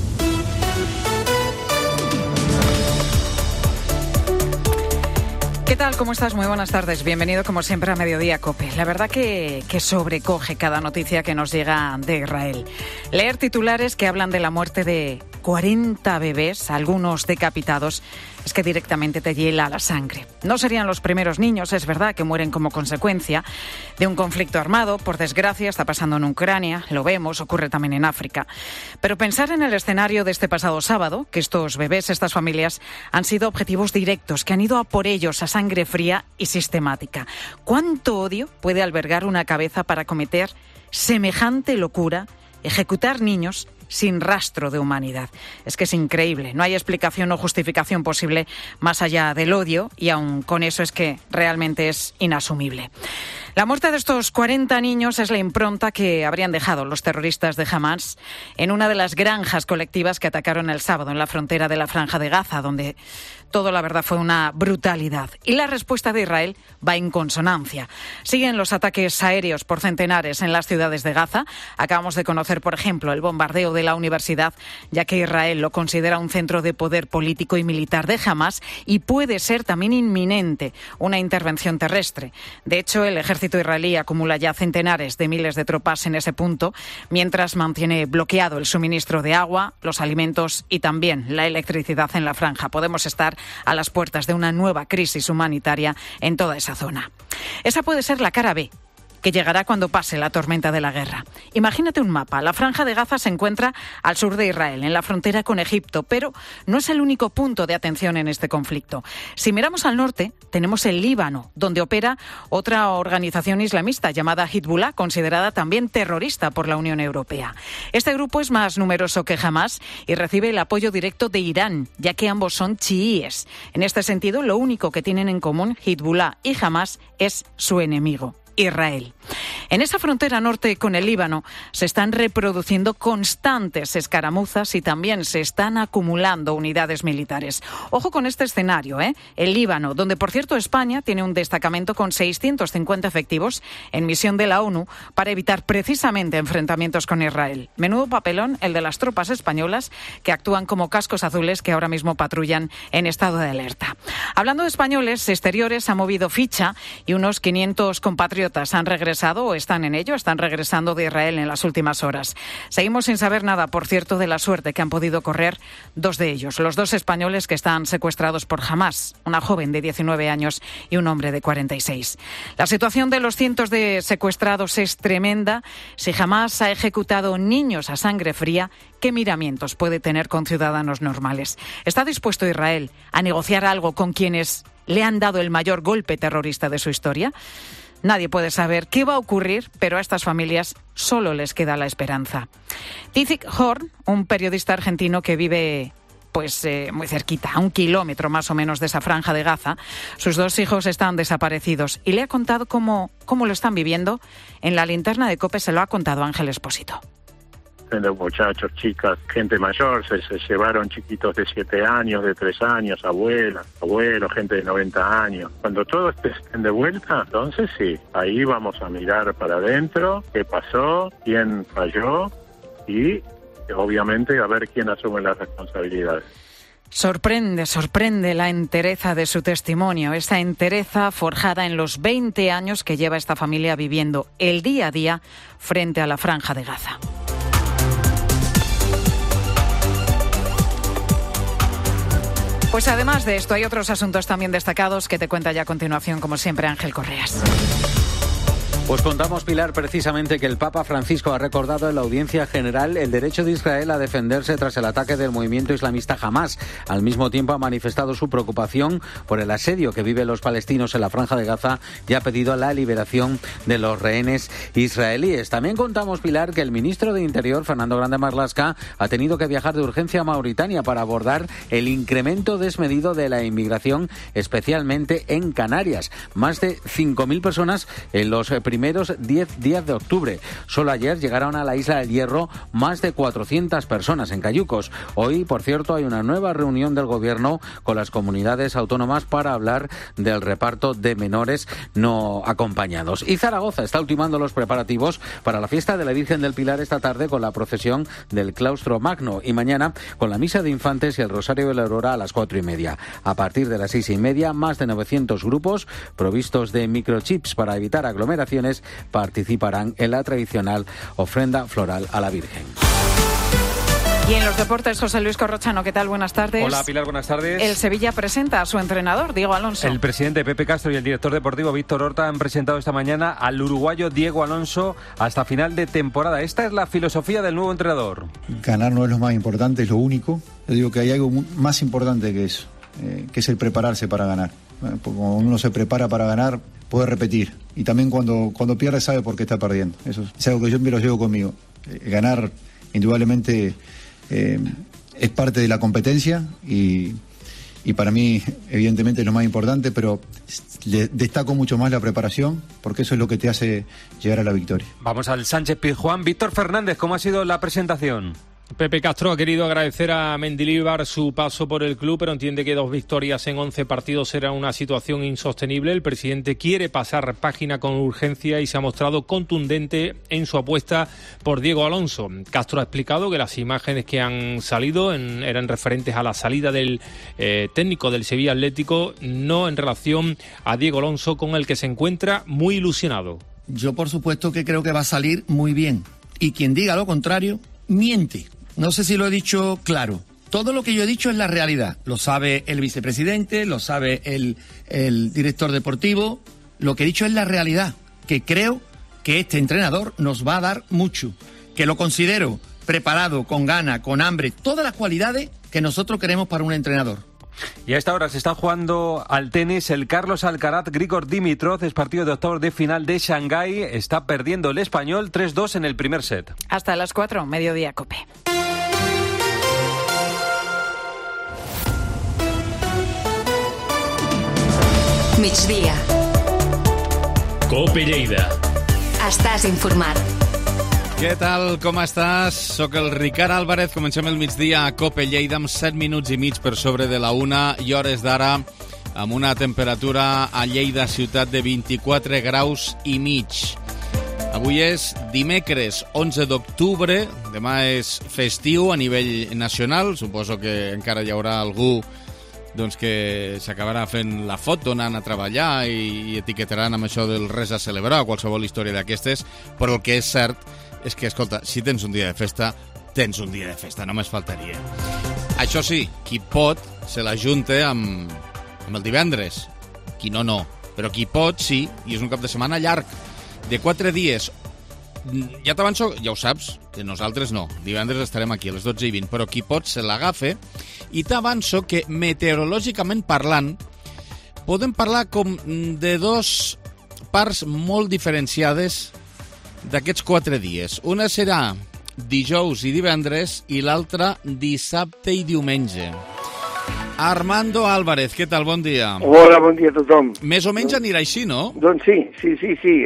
¿Qué tal? ¿Cómo estás? Muy buenas tardes. Bienvenido, como siempre, a Mediodía COPE. La verdad que sobrecoge cada noticia que nos llega de Israel. Leer titulares que hablan de la muerte de 40 bebés, algunos decapitados, es que directamente te hiela la sangre. No serían los primeros niños, es verdad, que mueren como consecuencia de un conflicto armado. Por desgracia, está pasando en Ucrania, lo vemos, ocurre también en África. Pero pensar en el escenario de este pasado sábado, que estos bebés, estas familias, han sido objetivos directos, que han ido a por ellos a sangre fría y sistemática. ¿Cuánto odio puede albergar una cabeza para cometer semejante locura, ejecutar niños sin rastro de humanidad? Es que es increíble, no hay explicación o justificación posible más allá del odio y aun con eso es que realmente es inasumible. La muerte de estos 40 niños es la impronta que habrían dejado los terroristas de Hamas en una de las granjas colectivas que atacaron el sábado en la frontera de la Franja de Gaza, donde todo, la verdad, fue una brutalidad. Y la respuesta de Israel va en consonancia. Siguen los ataques aéreos por centenares en las ciudades de Gaza. Acabamos de conocer, por ejemplo, el bombardeo de la universidad, ya que Israel lo considera un centro de poder político y militar de Hamas y puede ser también inminente una intervención terrestre. De hecho, el ejército israelí acumula ya centenares de miles de tropas en ese punto, mientras mantiene bloqueado el suministro de agua, los alimentos y también la electricidad en la franja. Podemos estar a las puertas de una nueva crisis humanitaria en toda esa zona. Esa puede ser la cara B, que llegará cuando pase la tormenta de la guerra. Imagínate un mapa. La Franja de Gaza se encuentra al sur de Israel, en la frontera con Egipto, pero no es el único punto de atención en este conflicto. Si miramos al norte, tenemos el Líbano, donde opera otra organización islamista llamada Hezbollah, considerada también terrorista por la Unión Europea. Este grupo es más numeroso que Hamas y recibe el apoyo directo de Irán, ya que ambos son chiíes. En este sentido, lo único que tienen en común Hezbollah y Hamas es su enemigo, Israel. En esa frontera norte con el Líbano se están reproduciendo constantes escaramuzas y también se están acumulando unidades militares. Ojo con este escenario, el Líbano, donde por cierto España tiene un destacamento con 650 efectivos en misión de la ONU para evitar precisamente enfrentamientos con Israel. Menudo papelón el de las tropas españolas que actúan como cascos azules que ahora mismo patrullan en estado de alerta. Hablando de españoles, Exteriores ha movido ficha y unos 500 compatriotas han regresado o están en ello, están regresando de Israel en las últimas horas. Seguimos sin saber nada, por cierto, de la suerte que han podido correr dos de ellos, los dos españoles que están secuestrados por Hamas, una joven de 19 años y un hombre de 46. La situación de los cientos de secuestrados es tremenda. Si Hamas ha ejecutado niños a sangre fría, ¿qué miramientos puede tener con ciudadanos normales? ¿Está dispuesto Israel a negociar algo con quienes le han dado el mayor golpe terrorista de su historia? Nadie puede saber qué va a ocurrir, pero a estas familias solo les queda la esperanza. Tzitzit Horn, un periodista argentino que vive muy cerquita, a 1 kilómetro más o menos de esa franja de Gaza, sus dos hijos están desaparecidos y le ha contado cómo lo están viviendo. En la linterna de COPE se lo ha contado Ángel Espósito. De muchachos, chicas, gente mayor, se llevaron chiquitos de 7 años, de 3 años, abuelas, abuelos, gente de 90 años. Cuando todos estén de vuelta, entonces sí, ahí vamos a mirar para adentro, qué pasó, quién falló y obviamente a ver quién asume las responsabilidades. Sorprende la entereza de su testimonio, esa entereza forjada en los 20 años que lleva esta familia viviendo el día a día frente a la Franja de Gaza. Pues además de esto hay otros asuntos también destacados que te cuenta ya a continuación, como siempre, Ángel Correas. Pues contamos, Pilar, precisamente que el Papa Francisco ha recordado en la audiencia general el derecho de Israel a defenderse tras el ataque del movimiento islamista Hamás. Al mismo tiempo ha manifestado su preocupación por el asedio que viven los palestinos en la Franja de Gaza y ha pedido la liberación de los rehenes israelíes. También contamos, Pilar, que el ministro de Interior, Fernando Grande Marlaska, ha tenido que viajar de urgencia a Mauritania para abordar el incremento desmedido de la inmigración, especialmente en Canarias. Más de 5.000 personas en los primeros 10 días de octubre. Solo ayer llegaron a la Isla del Hierro más de 400 personas en Cayucos. Hoy, por cierto, hay una nueva reunión del Gobierno con las comunidades autónomas para hablar del reparto de menores no acompañados. Y Zaragoza está ultimando los preparativos para la fiesta de la Virgen del Pilar esta tarde con la procesión del Claustro Magno y mañana con la Misa de Infantes y el Rosario de la Aurora a las 4:30. A partir de las 6:30, más de 900 grupos provistos de microchips para evitar aglomeraciones participarán en la tradicional ofrenda floral a la Virgen. Y en los deportes, José Luis Corrochano, ¿qué tal? Buenas tardes. Hola, Pilar, buenas tardes. El Sevilla presenta a su entrenador, Diego Alonso. El presidente Pepe Castro y el director deportivo Víctor Horta han presentado esta mañana al uruguayo Diego Alonso hasta final de temporada. Esta es la filosofía del nuevo entrenador. Ganar no es lo más importante, es lo único. Yo digo que hay algo más importante que eso, que es el prepararse para ganar. Porque cuando uno se prepara para ganar, puede repetir. Y también cuando pierde sabe por qué está perdiendo. Eso es algo que yo me lo llevo conmigo. Ganar, indudablemente, es parte de la competencia y para mí, evidentemente, es lo más importante, pero destaco mucho más la preparación, porque eso es lo que te hace llegar a la victoria. Vamos al Sánchez Pizjuán. Víctor Fernández, ¿cómo ha sido la presentación? Pepe Castro ha querido agradecer a Mendilibar su paso por el club, pero entiende que 2 victorias en 11 partidos será una situación insostenible. El presidente quiere pasar página con urgencia y se ha mostrado contundente en su apuesta por Diego Alonso. Castro ha explicado que las imágenes que han salido eran referentes a la salida del técnico del Sevilla Atlético, no en relación a Diego Alonso, con el que se encuentra muy ilusionado. Yo, por supuesto, que creo que va a salir muy bien. Y quien diga lo contrario, miente. No sé si lo he dicho claro. Todo lo que yo he dicho es la realidad. Lo sabe el vicepresidente, lo sabe el director deportivo. Lo que he dicho es la realidad, que creo que este entrenador nos va a dar mucho, que lo considero preparado, con ganas, con hambre, todas las cualidades que nosotros queremos para un entrenador. Y a esta hora se está jugando al tenis el Carlos Alcaraz Grigor Dimitrov, es partido de octavos de final de Shanghái. Está perdiendo el español 3-2 en el primer set. Hasta las 4, mediodía, COPE. Migdia. COPE Lleida. Estàs informat. Què tal, com estàs? Soc el Ricard Álvarez, comencem el migdia a COPE Lleida amb 7 minuts i mig per sobre de la 1 i hores d'ara amb una temperatura a Lleida ciutat de 24 graus i mig. Avui és dimecres 11 d'octubre, demà és festiu a nivell nacional, suposo que encara hi haurà algú doncs que s'acabarà fent la foto anant a treballar i etiquetaran amb això del res a celebrar o qualsevol història d'aquestes, però el que és cert és que, escolta, si tens un dia de festa, tens un dia de festa, només faltaria. Això sí, qui pot se l'ajunta amb el divendres, qui no, no, però qui pot sí, i és un cap de setmana llarg, de 4 dies. Ja t'avanço, ja ho saps, que nosaltres no. Divendres estarem aquí a les 12:20, però qui pot se l'agafa. I t'avanço que meteorològicament parlant podem parlar com de 2 parts molt diferenciades d'aquests 4 dies. Una serà dijous i divendres i l'altra dissabte i diumenge. Armando Álvarez, què tal? Bon dia. Hola, bon dia a tothom. Més o menys anirà així, no? Doncs sí.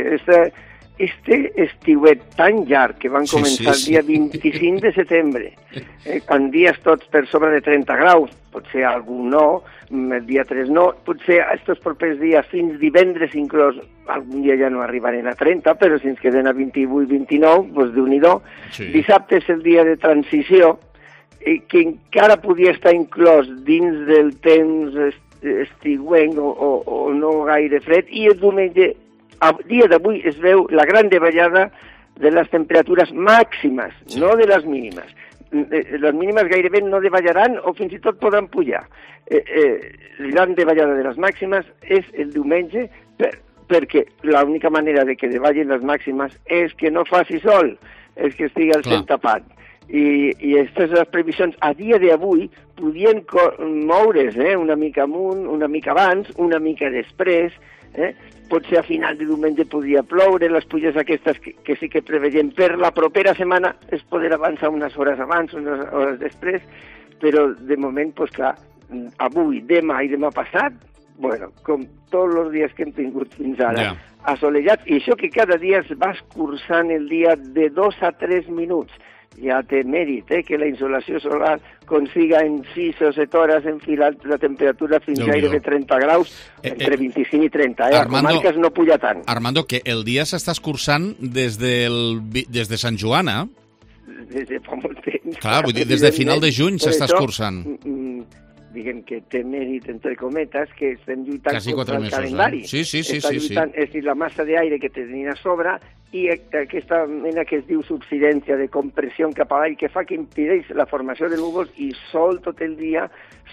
Este estiuet tan llarg que van començar el dia 25 de setembre, amb dies tots per sobre de 30 graus, potser algun no, el dia 3 no, potser estos propers dies fins divendres inclòs, algun dia ja no arribarem a 30, però si ens queden a 28-29, doncs Déu-n'hi-do. Sí. Dissabte és el dia de transició, que encara podia estar inclòs dins del temps estiuenc o no gaire fred, i el diumenge, a dia d'avui, es veu la gran davallada de les temperatures màximes, sí, no de les mínimes. Les mínimes gairebé no davallaran o fins i tot podran pujar. La gran davallada de les màximes és el diumenge perquè l'única manera de que vagin les màximes és que no faci sol, és que estigui al cel tapat. I aquestes les previsions a dia d'avui podien moure's una mica amunt, una mica abans, una mica després, potser a final de diumenge podria ploure, les pluges aquestes que sí que preveiem per la propera setmana es poder avançar unes hores abans, unes hores després, però de moment, doncs clar, avui, demà i demà passat, bueno, com tots els dies que hem tingut fins ara, assolellats, i això que cada dia es va escurçant el dia de 2 a 3 minuts. Ja té mèrit, que la insolació solar consiga en 6 o 7 hores enfilar la temperatura fins gairebé 30 graus, entre 25 i 30. A comarques no puja tant. Armando, que el dia s'està escurçant des de Sant Joan, Des de fa molt temps. Clar, vull dir, des de final de juny s'està escurçant. Diguem que té mèrit, entre cometes, que estem lluitant contra el calendari. Sí. Està lluitant, és dir, la massa d'aire que tenia a sobre i aquesta mena que es diu subsidència de compressió cap avall que fa que impedeix la formació de núvols i sol tot el dia,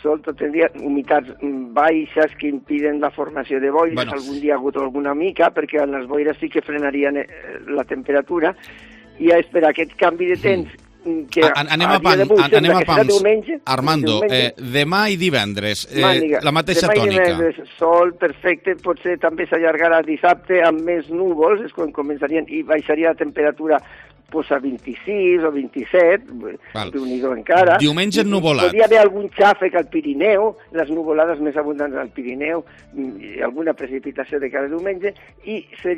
humitats baixes que impiden la formació de boires. Algun dia ha hagut alguna mica perquè les boires sí que frenarien la temperatura i a esperar aquest canvi de temps que anem a pams. Armando, demà i divendres, la mateixa tònica. Demà i divendres, sol, perfecte, potser també s'allargarà dissabte amb més núvols, és quan començarien i baixaria la temperatura a 26 o 27, Déu-n'hi-do encara. Diumenge ennuvolat. Podria haver algun xàfec al Pirineu, les nuvolades més abundants al Pirineu, i alguna precipitació de cara a diumenge, i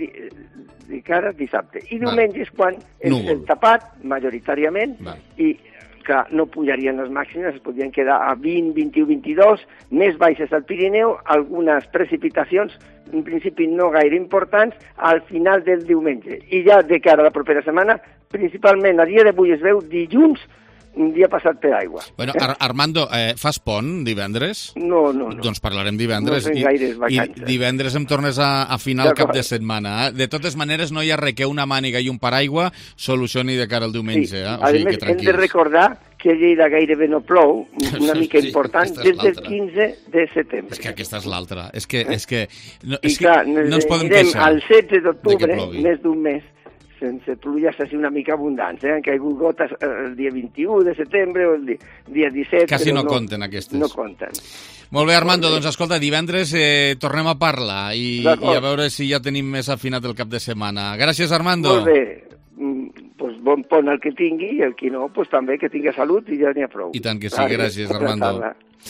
de cara a dissabte. I diumenge és quan el tapat, majoritàriament, i clar, no pujarien les màximes, es podrien quedar a 20, 21, 22, més baixes al Pirineu, algunes precipitacions, en principi no gaire importants, al final del diumenge. I ja de cara a la propera setmana, principalment a dia d'avui es veu dilluns, un dia passat per aigua. Bueno, Armando, fas pont divendres? No. Doncs parlarem divendres. No gaires vacances. I divendres em tornes a final cap de setmana. De totes maneres, no hi ha res que una màniga i un paraigua solucioni de cara al diumenge. A més, hem de recordar que a Lleida gairebé no plou, una mica important, des del 15 de setembre. És que aquesta és l'altra. És que no ens podem queixar. Al 16 d'octubre, més d'un mes, sense pluges així una mica abundants. Han caigut gotes el dia 21 de setembre o el dia 17. Quasi no compten aquestes. No compten. Molt bé, Armando, doncs escolta, divendres tornem a parlar i a veure si ja tenim més afinat el cap de setmana. Gràcies, Armando. Molt bé. Pues bon pont el que tingui i el que no, pues també que tingui salut i ja n'hi ha prou. I tant que sí, gràcies, Armando.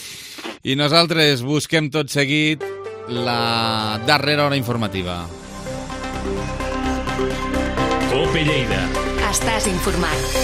I nosaltres busquem tot seguit la darrera hora informativa. Cope Lleida. Estàs informat.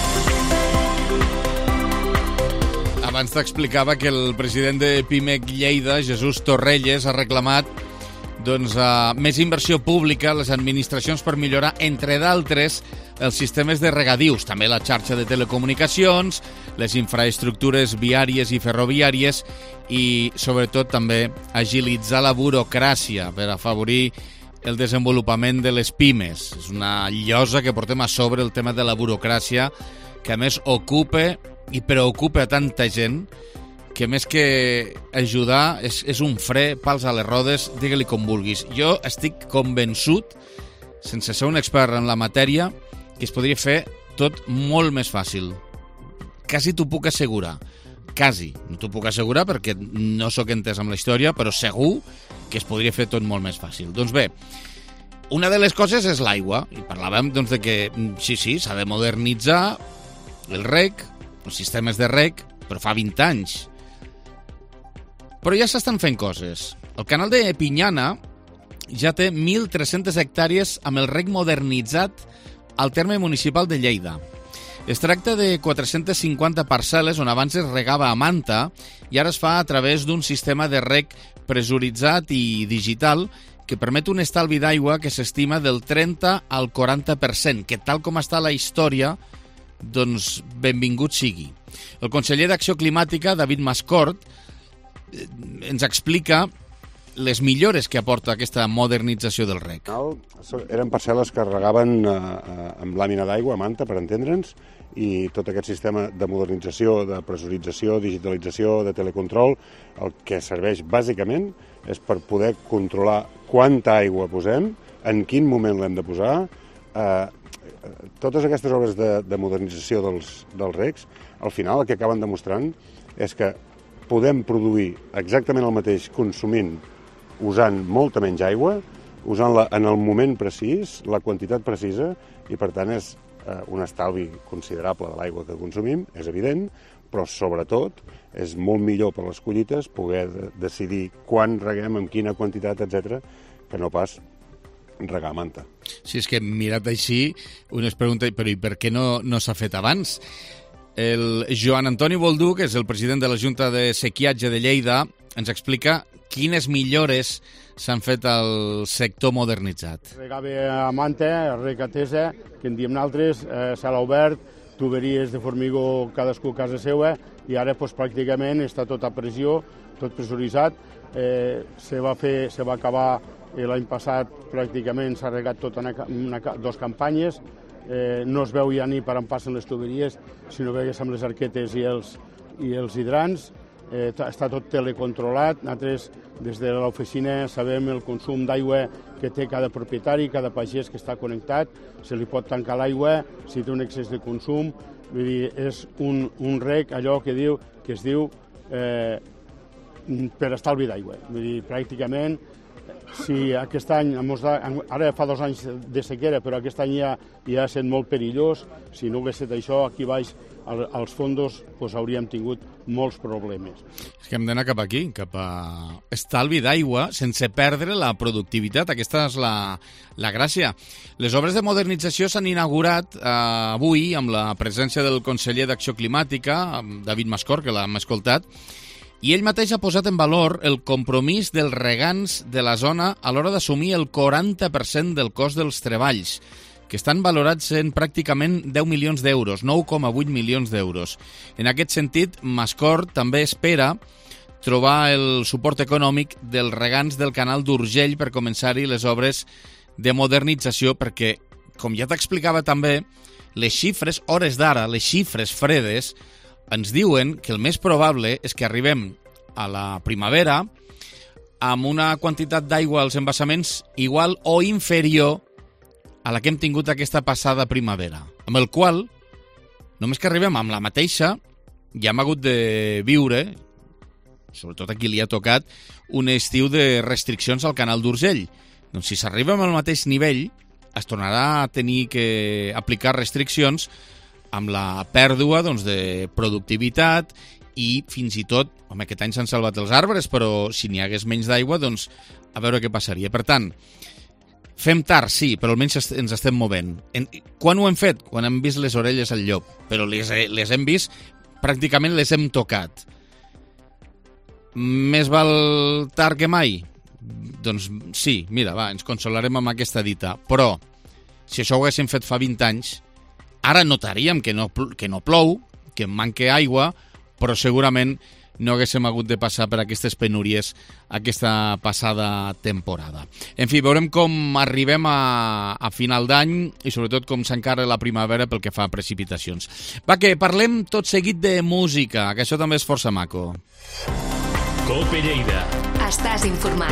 Abans t'explicava que el president de Pimec Lleida, Jesús Torrelles, ha reclamat més inversió pública a les administracions per millorar, entre d'altres, els sistemes de regadius, també la xarxa de telecomunicacions, les infraestructures viàries i ferroviàries i, sobretot, també agilitzar la burocràcia per afavorir el desenvolupament de les pimes. És una llosa que portem a sobre, el tema de la burocràcia, que a més ocupa i preocupa a tanta gent que més que ajudar és un fre, pals a les rodes, digue-li com vulguis. Jo estic convençut, sense ser un expert en la matèria, que es podria fer tot molt més fàcil. Quasi t'ho puc assegurar. Quasi. No t'ho puc assegurar perquè no sóc entès amb la història, però segur que es podria fer tot molt més fàcil. Doncs bé, una de les coses és l'aigua. I parlàvem de que sí, s'ha de modernitzar el reg, els sistemes de reg, però fa 20 anys. Però ja s'estan fent coses. El canal de Pinyana ja té 1.300 hectàrees amb el reg modernitzat al terme municipal de Lleida. Es tracta de 450 parcel·les on abans es regava a manta i ara es fa a través d'un sistema de reg pressuritzat i digital que permet un estalvi d'aigua que s'estima del 30 al 40%, que tal com està la història, doncs benvingut sigui. El conseller d'Acció Climàtica, David Mascort, ens explica les millores que aporta aquesta modernització del reg. Eren parcel·les que es regaven amb làmina d'aigua, a manta, per entendre'ns, i tot aquest sistema de modernització, de pressurització, digitalització, de telecontrol, el que serveix bàsicament és per poder controlar quanta aigua posem, en quin moment l'hem de posar. Totes aquestes obres de modernització dels recs, al final el que acaben demostrant és que podem produir exactament el mateix consumint usant molta menys aigua, usant-la en el moment precís, la quantitat precisa, i per tant és un estalvi considerable de l'aigua que consumim, és evident, però sobretot és molt millor per les collites poder decidir quan reguem, amb quina quantitat, etc., que no pas regar manta. Sí, és que mirat així, un es pregunta, però i per què no s'ha fet abans? El Joan Antoni Boldú, que és el president de la Junta de Sequiatge de Lleida, ens explica quines millores s'han fet al sector modernitzat. Regava a manta, recatesa, que en diem nosaltres, cel obert, tuberies de formigó cadascú a casa seva, i ara pràcticament està tot a pressió, tot pressuritzat. Se va acabar l'any passat, pràcticament s'ha regat tot en dues campanyes. No es veu ja ni per on passen les tuberies, sinó que amb les arquetes i els hidrants. Està tot telecontrolat. Nosaltres, des de l'oficina, sabem el consum d'aigua que té cada propietari, cada pagès que està connectat. Se li pot tancar l'aigua si té un excés de consum. Vull dir, és un rec, allò que es diu per estalvi d'aigua. Vull dir, pràcticament, si aquest any, ara fa 2 anys de sequera, però aquest any ja ha estat molt perillós, si no hagués estat això, aquí baix, als fondos, hauríem tingut molts problemes. És que hem d'anar cap aquí, cap a estalvi d'aigua, sense perdre la productivitat. Aquesta és la gràcia. Les obres de modernització s'han inaugurat avui amb la presència del conseller d'Acció Climàtica, David Mascor, que l'hem escoltat, i ell mateix ha posat en valor el compromís dels regants de la zona a l'hora d'assumir el 40% del cost dels treballs, que estan valorats en pràcticament 10 milions d'euros, 9,8 milions d'euros. En aquest sentit, Mascor també espera trobar el suport econòmic dels regants del canal d'Urgell per començar-hi les obres de modernització, perquè, com ja t'explicava també, les xifres, hores d'ara, les xifres fredes, ens diuen que el més probable és que arribem a la primavera amb una quantitat d'aigua als embassaments igual o inferior a la que hem tingut aquesta passada primavera, amb el qual, només que arribem amb la mateixa, ja hem hagut de viure, sobretot a qui li ha tocat, un estiu de restriccions al canal d'Urgell. Doncs si s'arriba amb el mateix nivell, es tornarà a tenir que aplicar restriccions amb la pèrdua de productivitat i fins i tot, aquest any s'han salvat els arbres, però si n'hi hagués menys d'aigua, doncs a veure què passaria. Per tant, fem tard, sí, però almenys ens estem movent. Quan ho hem fet? Quan hem vist les orelles al llop, però les hem vist, pràcticament les hem tocat. Més val tard que mai? Doncs sí, mira, va, ens consolarem amb aquesta dita, però si això ho haguéssim fet fa 20 anys, ara notaríem que no plou, que manca aigua, però segurament no haguéssim hagut de passar per aquestes penúries aquesta passada temporada. En fi, veurem com arribem a final d'any i sobretot com s'encara la primavera pel que fa a precipitacions. Va, que parlem tot seguit de música, que això també és força maco. Cope Lleida. Estàs informat.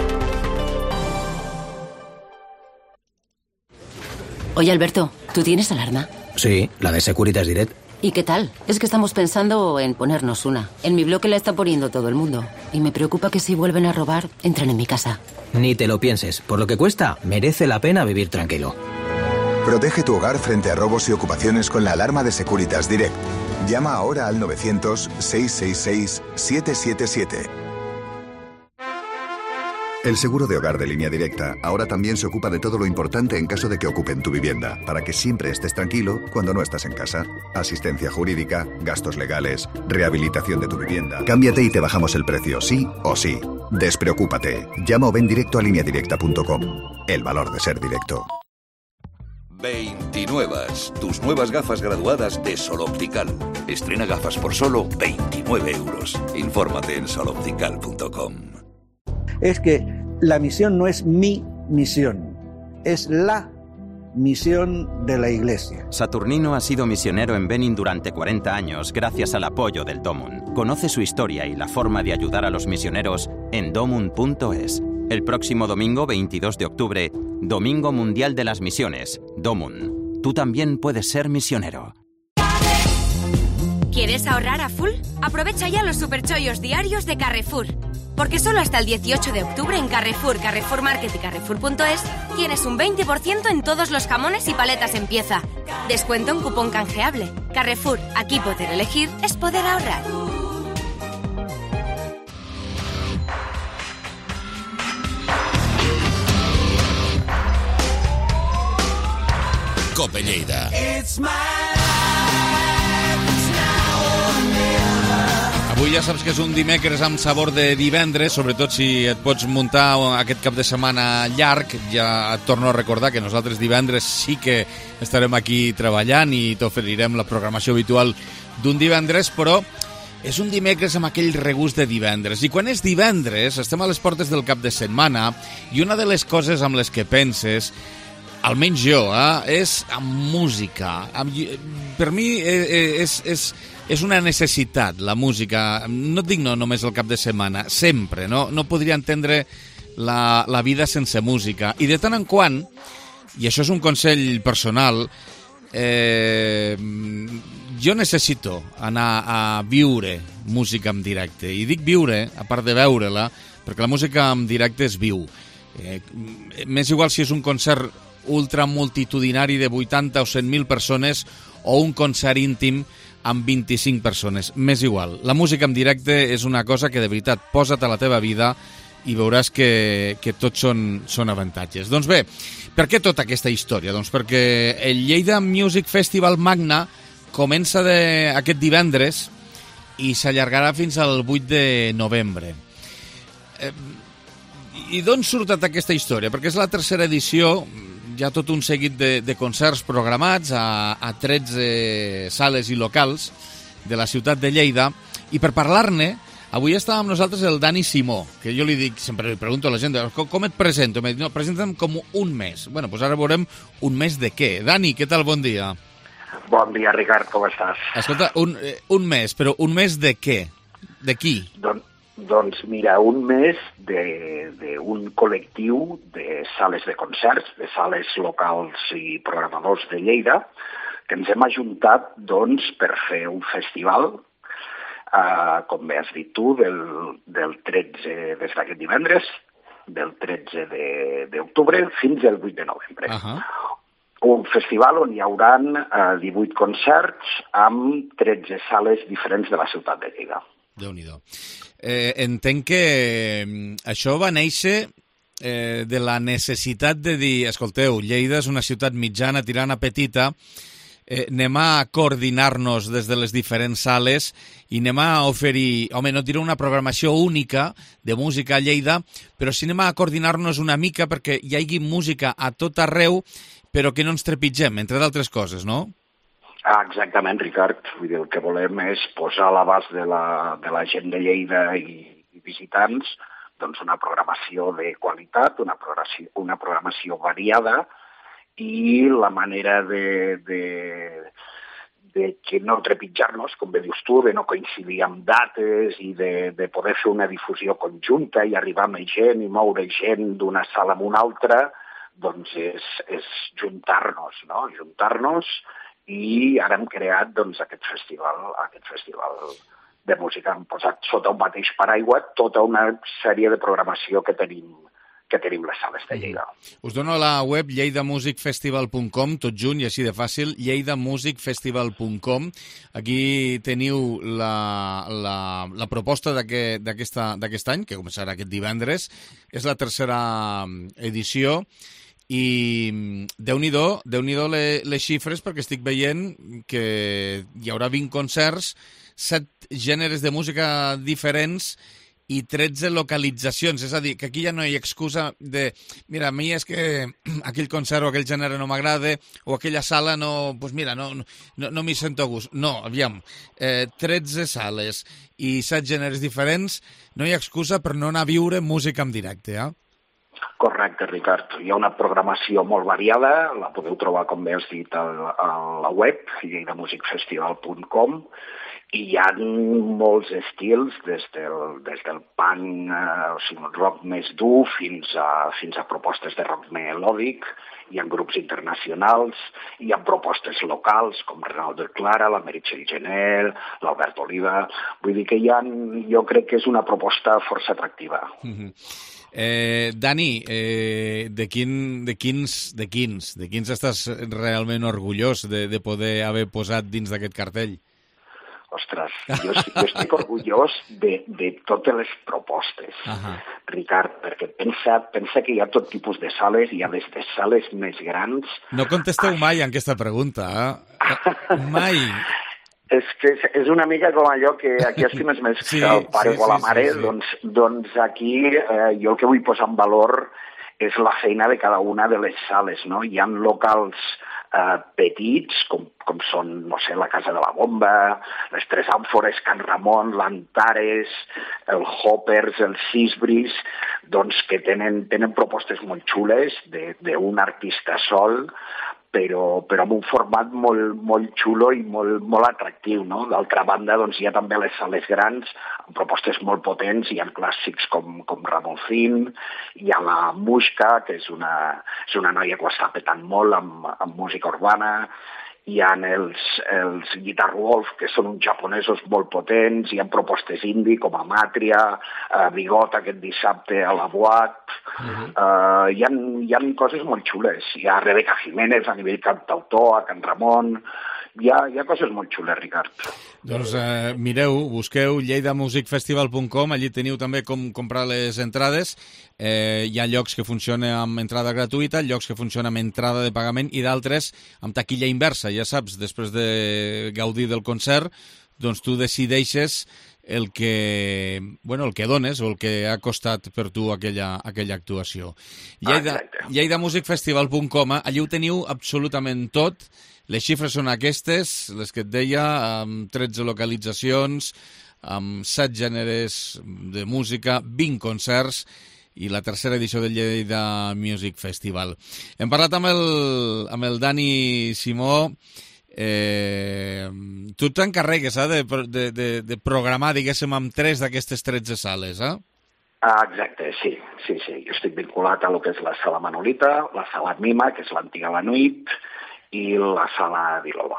Oye, Alberto, ¿tú tienes alarma? Sí, la de Securitas Direct. ¿Y qué tal? Es que estamos pensando en ponernos una. En mi bloque la está poniendo todo el mundo. Y me preocupa que si vuelven a robar, entren en mi casa. Ni te lo pienses. Por lo que cuesta, merece la pena vivir tranquilo. Protege tu hogar frente a robos y ocupaciones con la alarma de Securitas Direct. Llama ahora al 900-666-777. El seguro de hogar de Línea Directa ahora también se ocupa de todo lo importante en caso de que ocupen tu vivienda, para que siempre estés tranquilo cuando no estás en casa. Asistencia jurídica, gastos legales, rehabilitación de tu vivienda. Cámbiate y te bajamos el precio, sí o sí. Despreocúpate. Llama o ven directo a lineadirecta.com. El valor de ser directo. 29. Tus nuevas gafas graduadas de Sol Optical. Estrena gafas por solo 29 euros. Infórmate en soloptical.com. Es que la misión no es mi misión, es la misión de la Iglesia. Saturnino ha sido misionero en Benin durante 40 años gracias al apoyo del Domun. Conoce su historia y la forma de ayudar a los misioneros en domun.es. El próximo domingo 22 de octubre, Domingo Mundial de las Misiones, DOMUN. Tú también puedes ser misionero. ¿Quieres ahorrar a full? Aprovecha ya los superchollos diarios de Carrefour. Porque solo hasta el 18 de octubre en Carrefour, Carrefour Market y Carrefour.es tienes un 20% en todos los jamones y paletas en pieza. Descuento en cupón canjeable. Carrefour, aquí poder elegir es poder ahorrar. Cope Lleida. Avui ja saps que és un dimecres amb sabor de divendres, sobretot si et pots muntar aquest cap de setmana llarg. Ja et torno a recordar que nosaltres divendres sí que estarem aquí treballant i t'oferirem la programació habitual d'un divendres, però és un dimecres amb aquell regust de divendres. I quan és divendres estem a les portes del cap de setmana i una de les coses amb les que penses, almenys jo, és amb música. Per mi és una necessitat, la música. No et dic no només el cap de setmana, sempre. No podria entendre la vida sense música. I de tant en quant, i això és un consell personal, jo necessito anar a viure música en directe. I dic viure, a part de veure-la, perquè la música en directe és viu. M'és igual si és un concert ultramultitudinari de 80 o 100.000 persones o un concert íntim amb 25 persones. M'és igual. La música en directe és una cosa que de veritat posa't a la teva vida i veuràs que tots són avantatges. Doncs bé, per què tota aquesta història? Doncs perquè el Lleida Music Festival Magna comença aquest divendres i s'allargarà fins al 8 de novembre. I d'on surt tota aquesta història? Perquè és la tercera edició, hi ha tot un seguit de concerts programats a 13 sales i locals de la ciutat de Lleida, i per parlar-ne avui estava amb nosaltres el Dani Simó, que jo li dic, sempre li pregunto a la gent, com et presento? Em diu, no, presenta'm com un mes. Bueno, doncs ara veurem un mes de què. Dani, què tal? Bon dia. Bon dia, Ricard, com estàs? Escolta, un mes, però un mes de què? De qui? Doncs mira, un mes d'un col·lectiu de sales de concerts, de sales locals i programadors de Lleida, que ens hem ajuntat doncs, per fer un festival, com bé has dit tu, del 13, des d'aquest divendres, del 13 d'octubre fins al 8 de novembre. Un festival on hi haurà 18 concerts amb 13 sales diferents de la ciutat de Lleida. Déu-n'hi-do. Entenc que això va néixer de la necessitat de dir, escolteu, Lleida és una ciutat mitjana tirant a petita, anem a coordinar-nos des de les diferents sales i anem a oferir, home, no diré una programació única de música a Lleida, però sí anem a coordinar-nos una mica perquè hi hagi música a tot arreu, però que no ens trepitgem, entre d'altres coses, no? Exactament, Ricard. Vull dir, el que volem és posar a l'abast de la gent de Lleida i visitants doncs una programació de qualitat, una programació variada, i la manera de que no trepitjar-nos, com bé dius tu, de no coincidir amb dates i de poder fer una difusió conjunta i arribar a més gent i moure gent d'una sala a una altra, doncs és juntar-nos, no? Juntar-nos. I ara hem creat doncs, aquest festival de música. Hem posat sota un mateix paraigua tota una sèrie de programació que tenim les sales de Lleida. Us dono la web lleidamusicfestival.com, tot junt i així de fàcil, lleidamusicfestival.com. Aquí teniu la proposta d'aquest any, que començarà aquest divendres. És la tercera edició. I Déu-n'hi-do les xifres, perquè estic veient que hi haurà 20 concerts, 7 gèneres de música diferents i 13 localitzacions. És a dir, que aquí ja no hi ha excusa de mira, a mi és que aquell concert o aquell gènere no m'agrada o aquella sala no m'hi sento a gust. No, aviam, 13 sales i 7 gèneres diferents, no hi ha excusa per no anar a viure música en directe, eh? Correcte, Ricard. Hi ha una programació molt variada, la podeu trobar, com bé has dit, a la web, lleidamusicfestival.com, i hi ha molts estils, des del punk, o sigui, el rock més dur, fins a propostes de rock melòdic. Hi ha grups internacionals, hi ha propostes locals, com Ronaldo Clara, la Meritxell Gener, l'Albert Oliva. Vull dir que jo crec que és una proposta força atractiva. Dani, de quins estàs realment orgullós de poder haver posat dins d'aquest cartell? Ostres, jo estic orgullós de totes les propostes, Ricard, perquè pensa que hi ha tot tipus de sales, hi ha des de sales més grans... No contesteu mai en aquesta pregunta, mai. És que és una mica com allò que aquí estimes més que el pare o la mare, doncs aquí jo el que vull posar en valor és la feina de cada una de les sales, no? Hi ha locals petits, com són, no sé, la Casa de la Bomba, les Tres Àmfores, Can Ramon, l'Antares, el Hoppers, el Sisbris, doncs que tenen propostes molt xules d'un artista sol, però amb un format molt xulo i molt atractiu, no? D'altra banda, doncs hi ha també les sales grans, amb propostes molt potents, hi ha clàssics com Ramoncín, hi ha la Mushka, que és una noia que ho està petant molt amb música urbana, hi ha els Guitar Wolf, que són uns japonesos molt potents, hi ha propostes indie com Amatria, Bigot aquest dissabte a la Boat, hi ha coses molt xules, hi ha Rebeca Jiménez a nivell cantautor, a Can Ramon, hi ha coses molt xules, Ricard. Doncs mireu, busqueu lleidamusicfestival.com, allí teniu també com comprar les entrades. Hi ha llocs que funcionen amb entrada gratuïta, llocs que funcionen amb entrada de pagament i d'altres amb taquilla inversa. Ja saps, després de gaudir del concert, doncs tu decideixes el que dones o el que ha costat per tu aquella actuació. Lleidamusicfestival.com, allí ho teniu absolutament tot. Les xifres són aquestes, les que et deia, amb 13 localitzacions, amb 7 gèneres de música, 20 concerts i la tercera edició del Lleida Music Festival. Hem parlat amb el Dani Simó. Tu t'encarregues de programar, diguéssim, amb 3 d'aquestes 13 sales, Exacte, sí. Jo estic vinculat a lo que és la Sala Manolita, la Sala Mima, que és l'antiga La Nuit, i la Sala Viloba.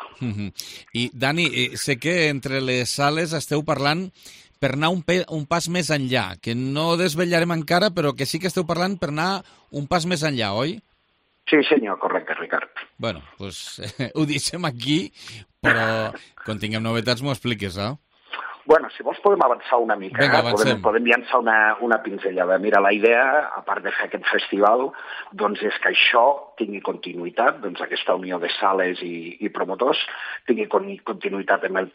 I, Dani, sé que entre les sales esteu parlant per anar un pas més enllà, que no desvetllarem encara, però que sí que esteu parlant per anar un pas més enllà, oi? Sí, senyor, correcte, Ricard. Bueno, doncs ho deixem aquí, però quan tinguem novetats m'ho expliques, Bueno, si vols podem avançar una mica. Vinga, avancem. Podem llançar una pinzellada. Mira, la idea, a part de fer aquest festival, doncs és que això tingui continuïtat, doncs aquesta unió de sales i promotors tingui continuïtat en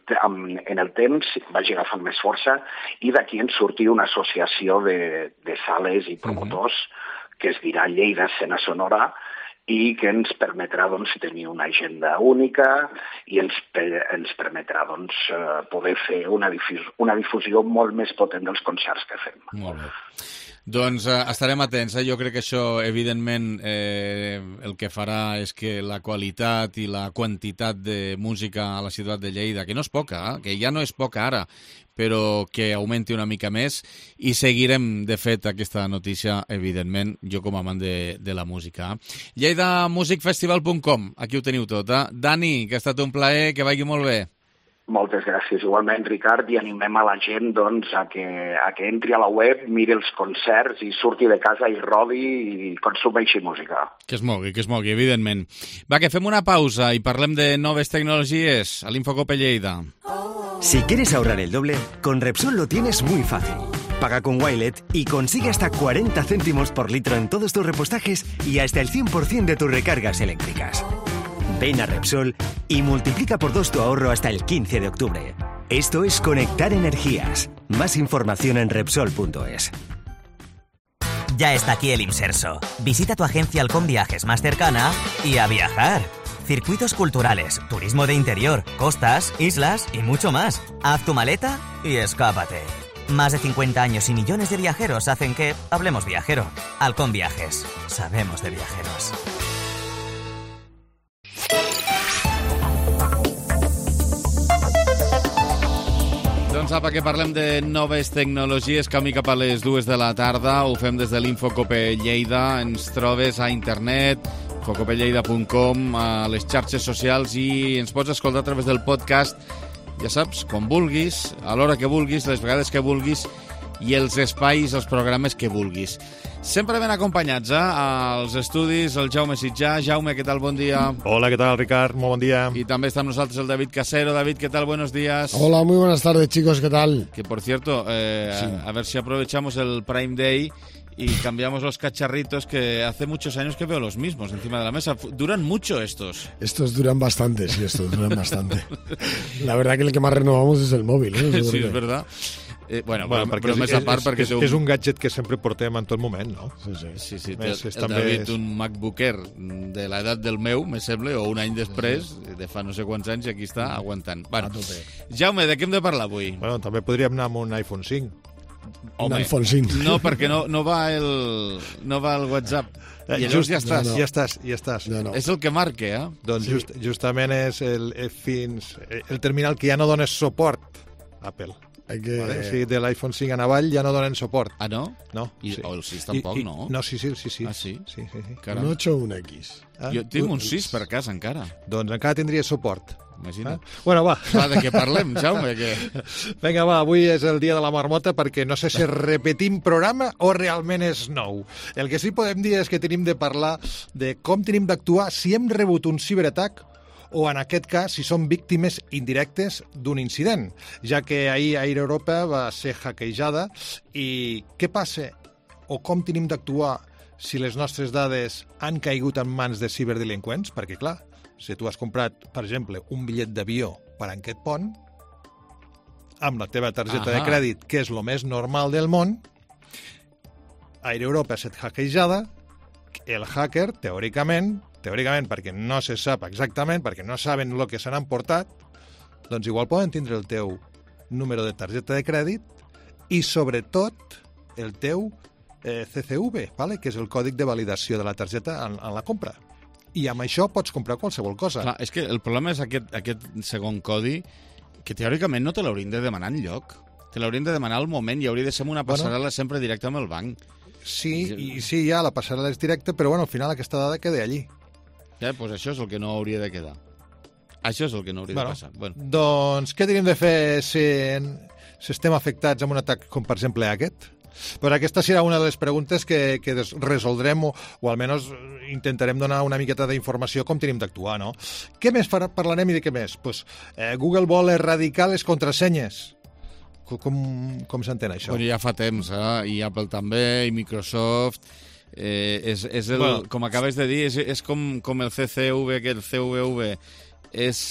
el temps, vagi agafant més força, i d'aquí en surti una associació de sales i promotors que es dirà Lleida Escena Sonora, i que ens permetrà tenir una agenda única i ens permetrà poder fer una difusió molt més potent dels concerts que fem. Molt bé. Doncs estarem atents. Jo crec que això, evidentment, el que farà és que la qualitat i la quantitat de música a la ciutat de Lleida, que no és poca, que ja no és poca ara, però que augmenti una mica més, i seguirem, de fet, aquesta notícia, evidentment, jo com a amant de la música. lleidamusicfestival.com, aquí ho teniu tot. Dani, que ha estat un plaer, que vagi molt bé. Moltes gràcies. Igualment, Ricard, i animem a la gent a que entri a la web, miri els concerts i surti de casa i rodi i consumeixi música. Que es mogui, evidentment. Va, que fem una pausa i parlem de noves tecnologies a l'Infocope Lleida. Si quieres ahorrar el doble, con Repsol lo tienes muy fácil. Paga con Wilet y consigue hasta 40 céntimos por litro en todos tus repostajes y hasta el 100% de tus recargas eléctricas. Ven a Repsol y multiplica por 2 tu ahorro hasta el 15 de octubre. Esto es conectar energías. Más información en Repsol.es. Ya está aquí el Imserso. Visita tu agencia Halcón Viajes más cercana y a viajar. Circuitos culturales, turismo de interior, costas, islas y mucho más. Haz tu maleta y escápate. Más de 50 años y millones de viajeros hacen que hablemos viajero. Halcón Viajes. Sabemos de viajeros. Doncs apa, que parlem de noves tecnologies, camí cap a les 2 de la tarda. Ho fem des de l'Infocope Lleida. Ens trobes a internet, infocopelleida.com, a les xarxes socials, i ens pots escoltar a través del podcast, ja saps, quan vulguis, a l'hora que vulguis, les vegades que vulguis, i els espais, els programes que vulguis. Sempre ben acompanyats, als estudis, el Jaume Sitjà. Jaume, què tal? Bon dia. Hola, ¿qué tal, Ricard? Muy buen día. Y también está con nosotros el David Casero. David, ¿qué tal? Buenos días. Hola, muy buenas tardes, chicos, ¿qué tal? Que, por cierto, sí, a ver si aprovechamos el Prime Day y cambiamos los cacharritos, que hace muchos años que veo los mismos encima de la mesa. ¿Duran mucho estos? Estos duran bastante, sí, estos duran bastante. La verdad que el que más renovamos es el móvil, ¿eh? Sí, és veritat. Bueno, perquè però més a part perquè és un gadget que sempre portem en tot moment, no? Sí, el David, un MacBook Air de l'edat del meu, me sembla, o un any després, de fa no sé quants anys, i aquí està aguantant. Bueno, Jaume, de què hem de parlar avui? Bueno, també podríem anar amb un iPhone 5. Home, un iPhone 5. No, perquè no va el WhatsApp. I llavors ja estàs. Ja estàs. No. És el que marca, eh? Doncs justament és el terminal que ja no dona suport, Apple. Vale? O sigui, de l'iPhone 5 en avall ja no donen suport. Ah, no? No. I el 6 tampoc, no? No, sí. Ah, sí? Sí. Un 8 o un X. Jo tinc un 6 per casa, encara. Doncs encara tindria suport. Imagina't. Bueno, va. De què parlem, Jaume? Vinga, va, avui és el dia de la marmota, perquè no sé si repetim programa o realment és nou. El que sí podem dir és que tenim de parlar de com tenim d'actuar si hem rebut un ciberatac, o en aquest cas si són víctimes indirectes d'un incident, ja que ahir Air Europa va ser hackejada. I què passa o com tenim d'actuar si les nostres dades han caigut en mans de ciberdelinqüents? Perquè, clar, si tu has comprat, per exemple, un bitllet d'avió per aquest pont, amb la teva targeta de crèdit, que és el més normal del món, Air Europa ha estat hackejada, el hacker, teòricament, perquè no se sap exactament, perquè no saben el que se n'han portat, doncs igual poden tindre el teu número de targeta de crèdit i, sobretot, el teu CCV, vale? Que és el còdic de validació de la targeta en la compra. I amb això pots comprar qualsevol cosa. Clar, és que el problema és aquest segon codi, que teòricament no te l'haurien de demanar enlloc. Te l'haurien de demanar al moment i hauria de ser una passarel·la sempre directa amb el banc. Sí, ja, la passarel·la és directa, però bueno, al final aquesta dada queda allí. Doncs això és el que no hauria de quedar. Això és el que no hauria de passar. Doncs què hauríem de fer si estem afectats amb un atac com, per exemple, aquest? Però aquesta serà una de les preguntes que resoldrem o almenys intentarem donar una miqueta d'informació com tenim d'actuar, no? Què més parlarem i de què més? Google vol erradicar les contrasenyes. Com s'entén això? Ja fa temps, i Apple també, i Microsoft. Com acabes de dir, és com el CCV, que el CVV és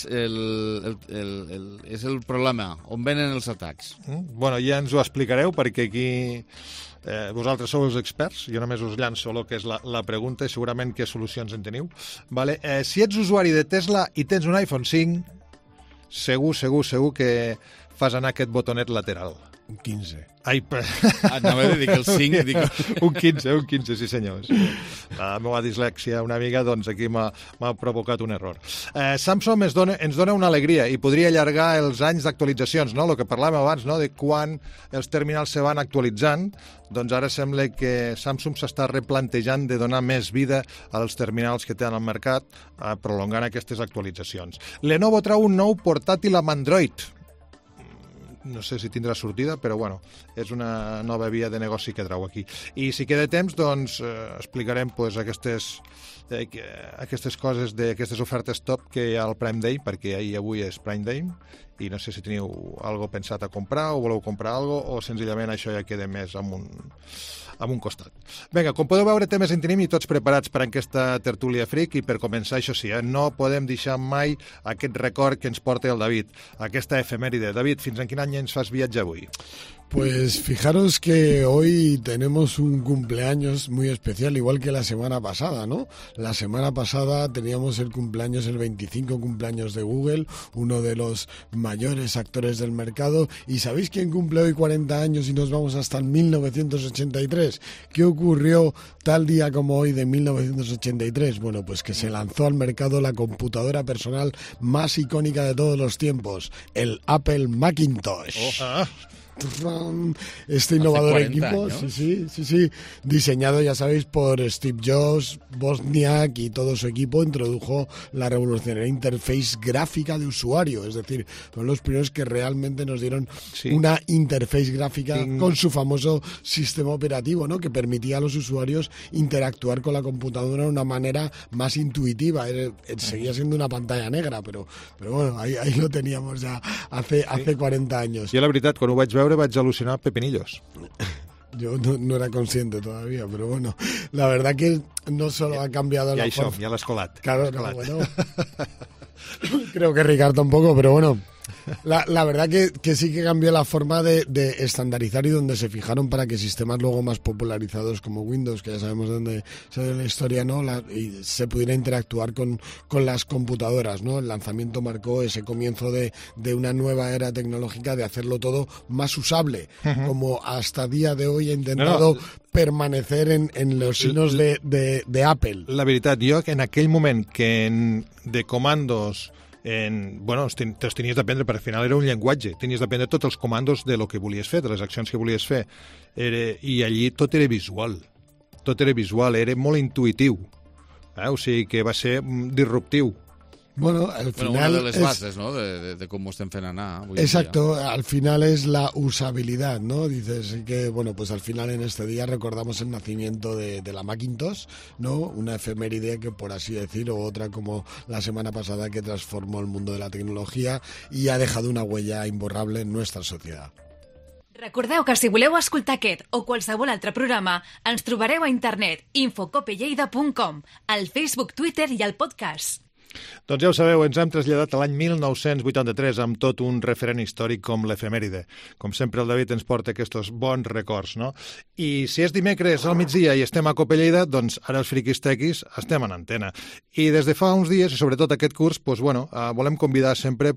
el problema, on venen els atacs. Bueno, ja ens ho explicareu, perquè aquí vosaltres sou els experts, jo només us llanço el que és la pregunta i segurament què solucions en teniu. Si ets usuari de Tesla i tens un iPhone 5, segur que fas anar aquest botonet lateral. Un 15. Anava a dir que el 5... Un 15, sí senyors. La meva dislèxia una mica, doncs aquí m'ha provocat un error. Samsung ens dona una alegria i podria allargar els anys d'actualitzacions, no? El que parlàvem abans, no? De quan els terminals se van actualitzant, doncs ara sembla que Samsung s'està replantejant de donar més vida als terminals que tenen al mercat, prolongant aquestes actualitzacions. Lenovo trau un nou portàtil amb Android. No sé si tindrà sortida, però bueno, és una nova via de negoci que trau aquí. I si queda temps, doncs explicarem aquestes coses, d'aquestes ofertes top que hi ha al Prime Day, perquè avui és Prime Day, i no sé si teniu alguna pensat a comprar o voleu comprar alguna cosa, o senzillament això ja queda més amb un costat. Vinga, com podeu veure, temes en tenim i tots preparats per aquesta tertúlia fric, i per començar, això sí, no podem deixar mai aquest record que ens porta el David, aquesta efemèride. David, fins en quin any ens fas viatge avui? Pues fijaros que hoy tenemos un cumpleaños muy especial, igual que la semana pasada, ¿no? La semana pasada teníamos el cumpleaños, el 25 cumpleaños de Google, uno de los mayores actores del mercado. ¿Y sabéis quién cumple hoy 40 años y nos vamos hasta el 1983? ¿Qué ocurrió tal día como hoy de 1983? Bueno, pues que se lanzó al mercado la computadora personal más icónica de todos los tiempos, el Apple Macintosh. Este innovador equipo, sí, diseñado, ya sabéis, por Steve Jobs, Wozniak y todo su equipo, introdujo la revolucionaria interface gráfica de usuario, es decir, son los primeros que realmente nos dieron una interface gráfica con su famoso sistema operativo, ¿no? Que permitía a los usuarios interactuar con la computadora de una manera más intuitiva. Seguía siendo una pantalla negra, pero bueno, ahí lo teníamos ya hace 40 años. Jo, la veritat, quan ho vaig veure vaig al·lucinar pepinillos. Yo no era consciente todavía, pero bueno, la verdad que no solo ha cambiado la forma... Ja l'has colat. Claro, no, bueno. Creo que Ricard tampoco, pero bueno... La verdad que sí que cambió la forma de estandarizar y donde se fijaron para que sistemas luego más popularizados como Windows, que ya sabemos de dónde sale la historia, ¿no? Y se pudiera interactuar con las computadoras, ¿no? El lanzamiento marcó ese comienzo de una nueva era tecnológica, de hacerlo todo más usable, como hasta día de hoy ha intentado permanecer en los signos de Apple. La veritat, jo en aquell moment que de comandos te'ls tenies d'aprendre, perquè al final era un llenguatge, tenies d'aprendre tots els comandos de lo que volies fer, de les accions que volies fer, i allí tot era visual, era molt intuïtiu, o sigui que va ser disruptiu. Bueno, al final una de les bases, ¿no? De cómo estem fent anar. Exacto, al final es la usabilidad, ¿no? Dices que, bueno, pues al final en este día recordamos el nacimiento de la Macintosh, ¿no? Una efeméride que, por así decir, o otra como la semana pasada, que transformó el mundo de la tecnología y ha dejado una huella imborrable en nuestra sociedad. Recordeu que si voleu escoltar aquest o qualsevol altre programa, ens trobareu a internet infocopelleida.com, al Facebook, Twitter i al podcast. Doncs ja ho sabeu, ens hem traslladat a l'any 1983 amb tot un referent històric com l'efemèride. Com sempre, el David ens porta aquests bons records, no? I si és dimecres al migdia i estem a Copelleida, doncs ara els friquis tequis estem en antena. I des de fa uns dies, i sobretot aquest curs, doncs, volem convidar sempre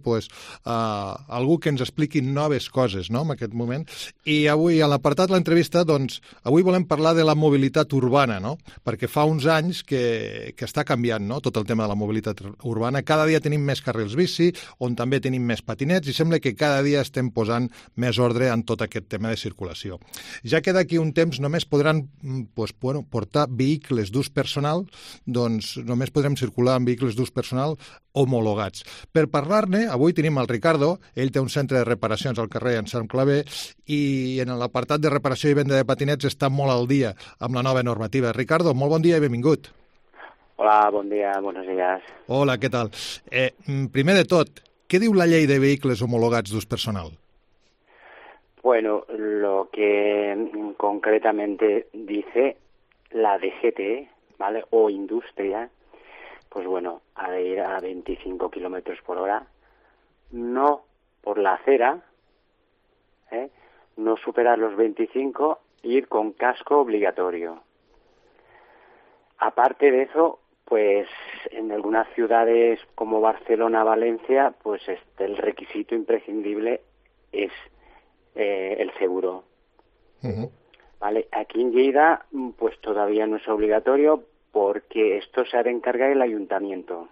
algú que ens expliqui noves coses, no?, en aquest moment. I avui, a l'apartat de l'entrevista, doncs, avui volem parlar de la mobilitat urbana, no?, perquè fa uns anys que està canviant, no?, tot el tema de la mobilitat urbana. Cada dia tenim més carrils bici, on també tenim més patinets, i sembla que cada dia estem posant més ordre en tot aquest tema de circulació. Ja que d'aquí un temps només podran portar vehicles d'ús personal, doncs només podrem circular amb vehicles d'ús personal homologats. Per parlar-ne, avui tenim el Ricardo, ell té un centre de reparacions al carrer en Sant Claver, i en l'apartat de reparació i venda de patinets està molt al dia amb la nova normativa. Ricardo, molt bon dia i benvingut. Hola, bon dia, buenos días. Hola, què tal? Primer de tot, què diu la llei de vehicles homologats d'ús personal? Bueno, lo que concretamente dice la DGT, ¿vale?, o industria, pues bueno, ha de ir a 25 kilómetros por hora, no por la acera, no superar los 25, ir con casco obligatorio. Aparte de eso, pues en algunas ciudades como Barcelona, Valencia, pues el requisito imprescindible es el seguro. ¿Vale? Aquí en Lleida, pues todavía no es obligatorio porque esto se ha de encargar el ayuntamiento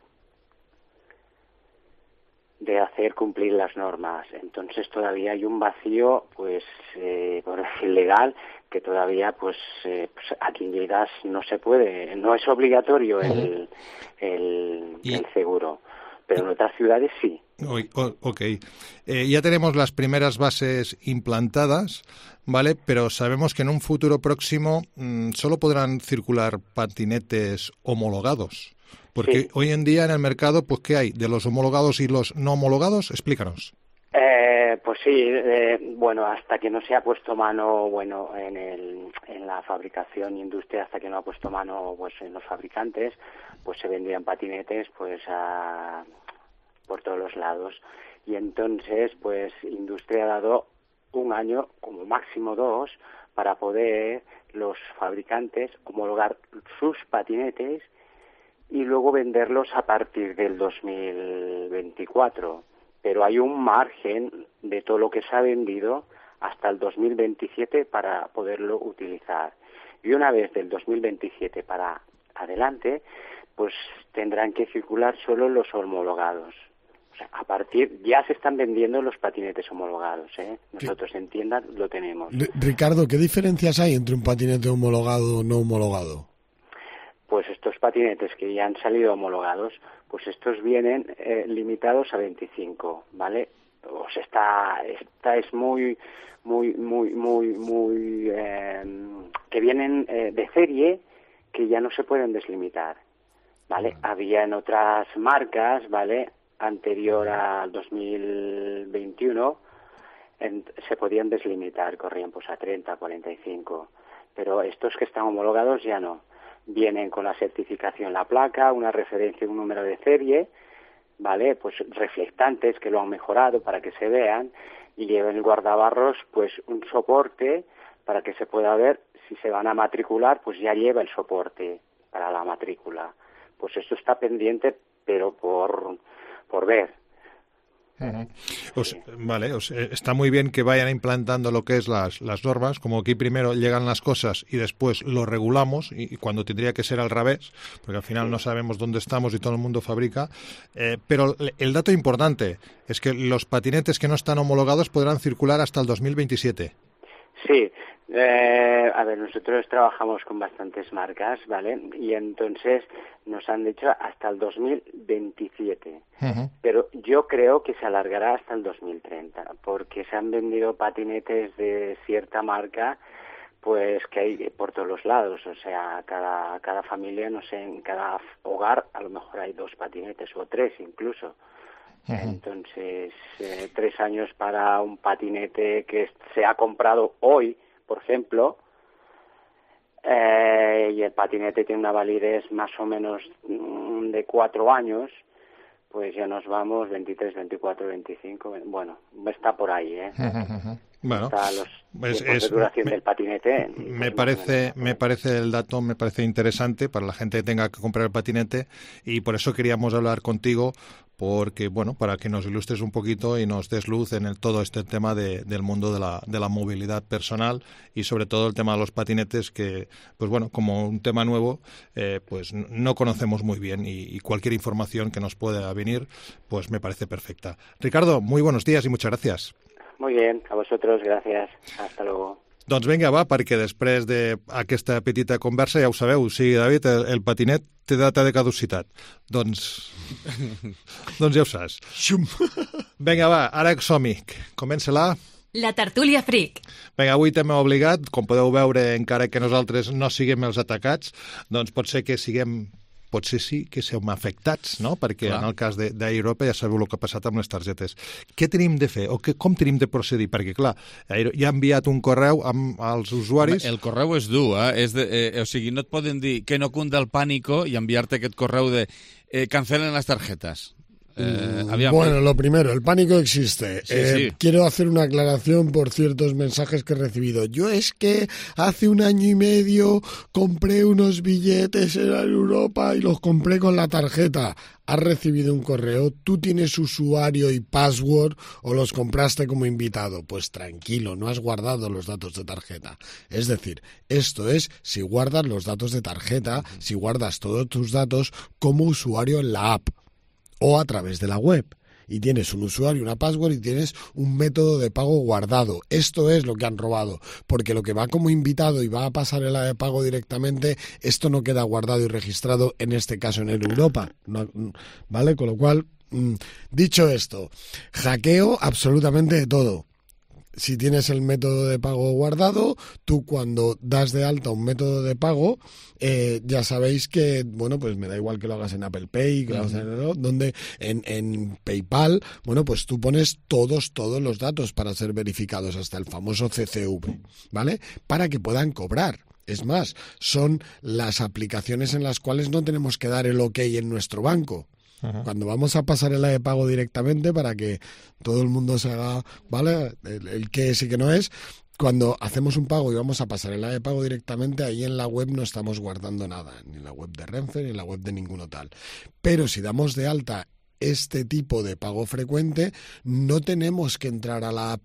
de hacer cumplir las normas. Entonces todavía hay un vacío, pues, por decir legal, que todavía, pues aquí en Lleida no se puede, no es obligatorio el seguro, pero en otras ciudades sí. Ok. Ya tenemos las primeras bases implantadas, ¿vale? Pero sabemos que en un futuro próximo solo podrán circular patinetes homologados. Porque hoy en día en el mercado, pues ¿qué hay? ¿De los homologados y los no homologados? Explícanos. Pues sí, bueno, hasta que no se ha puesto mano, bueno, en la fabricación e industria, hasta que no ha puesto mano, pues en los fabricantes, pues se vendían patinetes, pues por todos los lados. Y entonces, pues industria ha dado 1 año, como máximo 2, para poder los fabricantes homologar sus patinetes y luego venderlos a partir del 2024. Pero hay un margen de todo lo que se ha vendido hasta el 2027 para poderlo utilizar. Y una vez del 2027 para adelante, pues tendrán que circular solo los homologados. O sea, a partir, ya se están vendiendo los patinetes homologados, ¿eh? Nosotros en tienda lo tenemos. Ricardo, ¿qué diferencias hay entre un patinete homologado o no homologado? Pues estos patinetes que ya han salido homologados, pues estos vienen limitados a 25, ¿vale? O sea, esta es muy que vienen de serie, que ya no se pueden deslimitar, ¿vale? Había en otras marcas, ¿vale?, anterior al 2021, se podían deslimitar, corrían pues a 30, 45, pero estos que están homologados ya no. Vienen con la certificación, la placa, una referencia, un número de serie, ¿vale?, pues reflectantes que lo han mejorado para que se vean, y llevan el guardabarros, pues un soporte para que se pueda ver si se van a matricular, pues ya lleva el soporte para la matrícula. Pues esto está pendiente, pero por ver. Vale, está muy bien que vayan implantando lo que es las normas, como aquí primero llegan las cosas y después lo regulamos, y cuando tendría que ser al revés, porque al final no sabemos dónde estamos y todo el mundo fabrica, pero el dato importante es que los patinetes que no están homologados podrán circular hasta el 2027. Sí, a ver, nosotros trabajamos con bastantes marcas, ¿vale? Y entonces nos han dicho hasta el 2027. Pero yo creo que se alargará hasta el 2030, porque se han vendido patinetes de cierta marca, pues que hay por todos los lados. O sea, cada familia, no sé, en cada hogar a lo mejor hay 2 patinetes o 3 incluso. Entonces, 3 años para un patinete que se ha comprado hoy, por ejemplo, y el patinete tiene una validez más o menos de 4 años, pues ya nos vamos 23, 24, 25, bueno, está por ahí, ¿eh? Bueno, está los tiempos de duración del patinete. Me parece el dato, me parece interesante para la gente que tenga que comprar el patinete, y por eso queríamos hablar contigo, porque, bueno, para que nos ilustres un poquito y nos des luz en todo este tema del mundo de la movilidad personal, y sobre todo el tema de los patinetes, que, pues bueno, como un tema nuevo, pues no conocemos muy bien, y cualquier información que nos pueda venir, pues me parece perfecta. Ricardo, muy buenos días y muchas gracias. Muy bien, a vosotros, gracias. Hasta luego. Doncs vinga, va, perquè després d'aquesta petita conversa, ja ho sabeu, sí, David, el patinet té data de caducitat. Doncs ja ho saps. Vinga, va, ara som-hi. Comença-la. La tertúlia fric. Vinga, avui també obligat, com podeu veure, encara que nosaltres no siguem els atacats, doncs potser sí que som afectats, no? Perquè en el cas d'Europa ja sabeu el que ha passat amb les targetes. Què tenim de fer o com tenim de procedir? Perquè, clar, ja ha enviat un correu als usuaris... El correu és dur, o sigui, no et poden dir que no cunda el pánico i enviar-te aquest correu de cancelen les tarjetes. Bueno, lo primero, el pánico existe. Sí. Quiero hacer una aclaración por ciertos mensajes que he recibido. Yo es que hace 1 año y medio compré unos billetes en Europa y los compré con la tarjeta. Has recibido un correo, tú tienes usuario y password o los compraste como invitado. Pues tranquilo, no has guardado los datos de tarjeta. Es decir, esto es si guardas los datos de tarjeta, si guardas todos tus datos como usuario en la app o a través de la web, y tienes un usuario, una password y tienes un método de pago guardado. Esto es lo que han robado, porque lo que va como invitado y va a pasar el de pago directamente, esto no queda guardado y registrado, en este caso en Europa, ¿vale? Con lo cual, dicho esto, hackeo absolutamente de todo. Si tienes el método de pago guardado, tú cuando das de alta un método de pago, ya sabéis que, bueno, pues me da igual que lo hagas en Apple Pay, que lo hagas en PayPal, bueno, pues tú pones todos los datos para ser verificados, hasta el famoso CCV, ¿vale? Para que puedan cobrar. Es más, son las aplicaciones en las cuales no tenemos que dar el OK en nuestro banco. Cuando vamos a pasarela de pago directamente, para que todo el mundo se haga, ¿vale? El qué es y qué no es. Cuando hacemos un pago y vamos a pasarela de pago directamente, ahí en la web no estamos guardando nada, ni en la web de Renfe, ni en la web de ninguno tal. Pero si damos de alta este tipo de pago frecuente, no tenemos que entrar a la app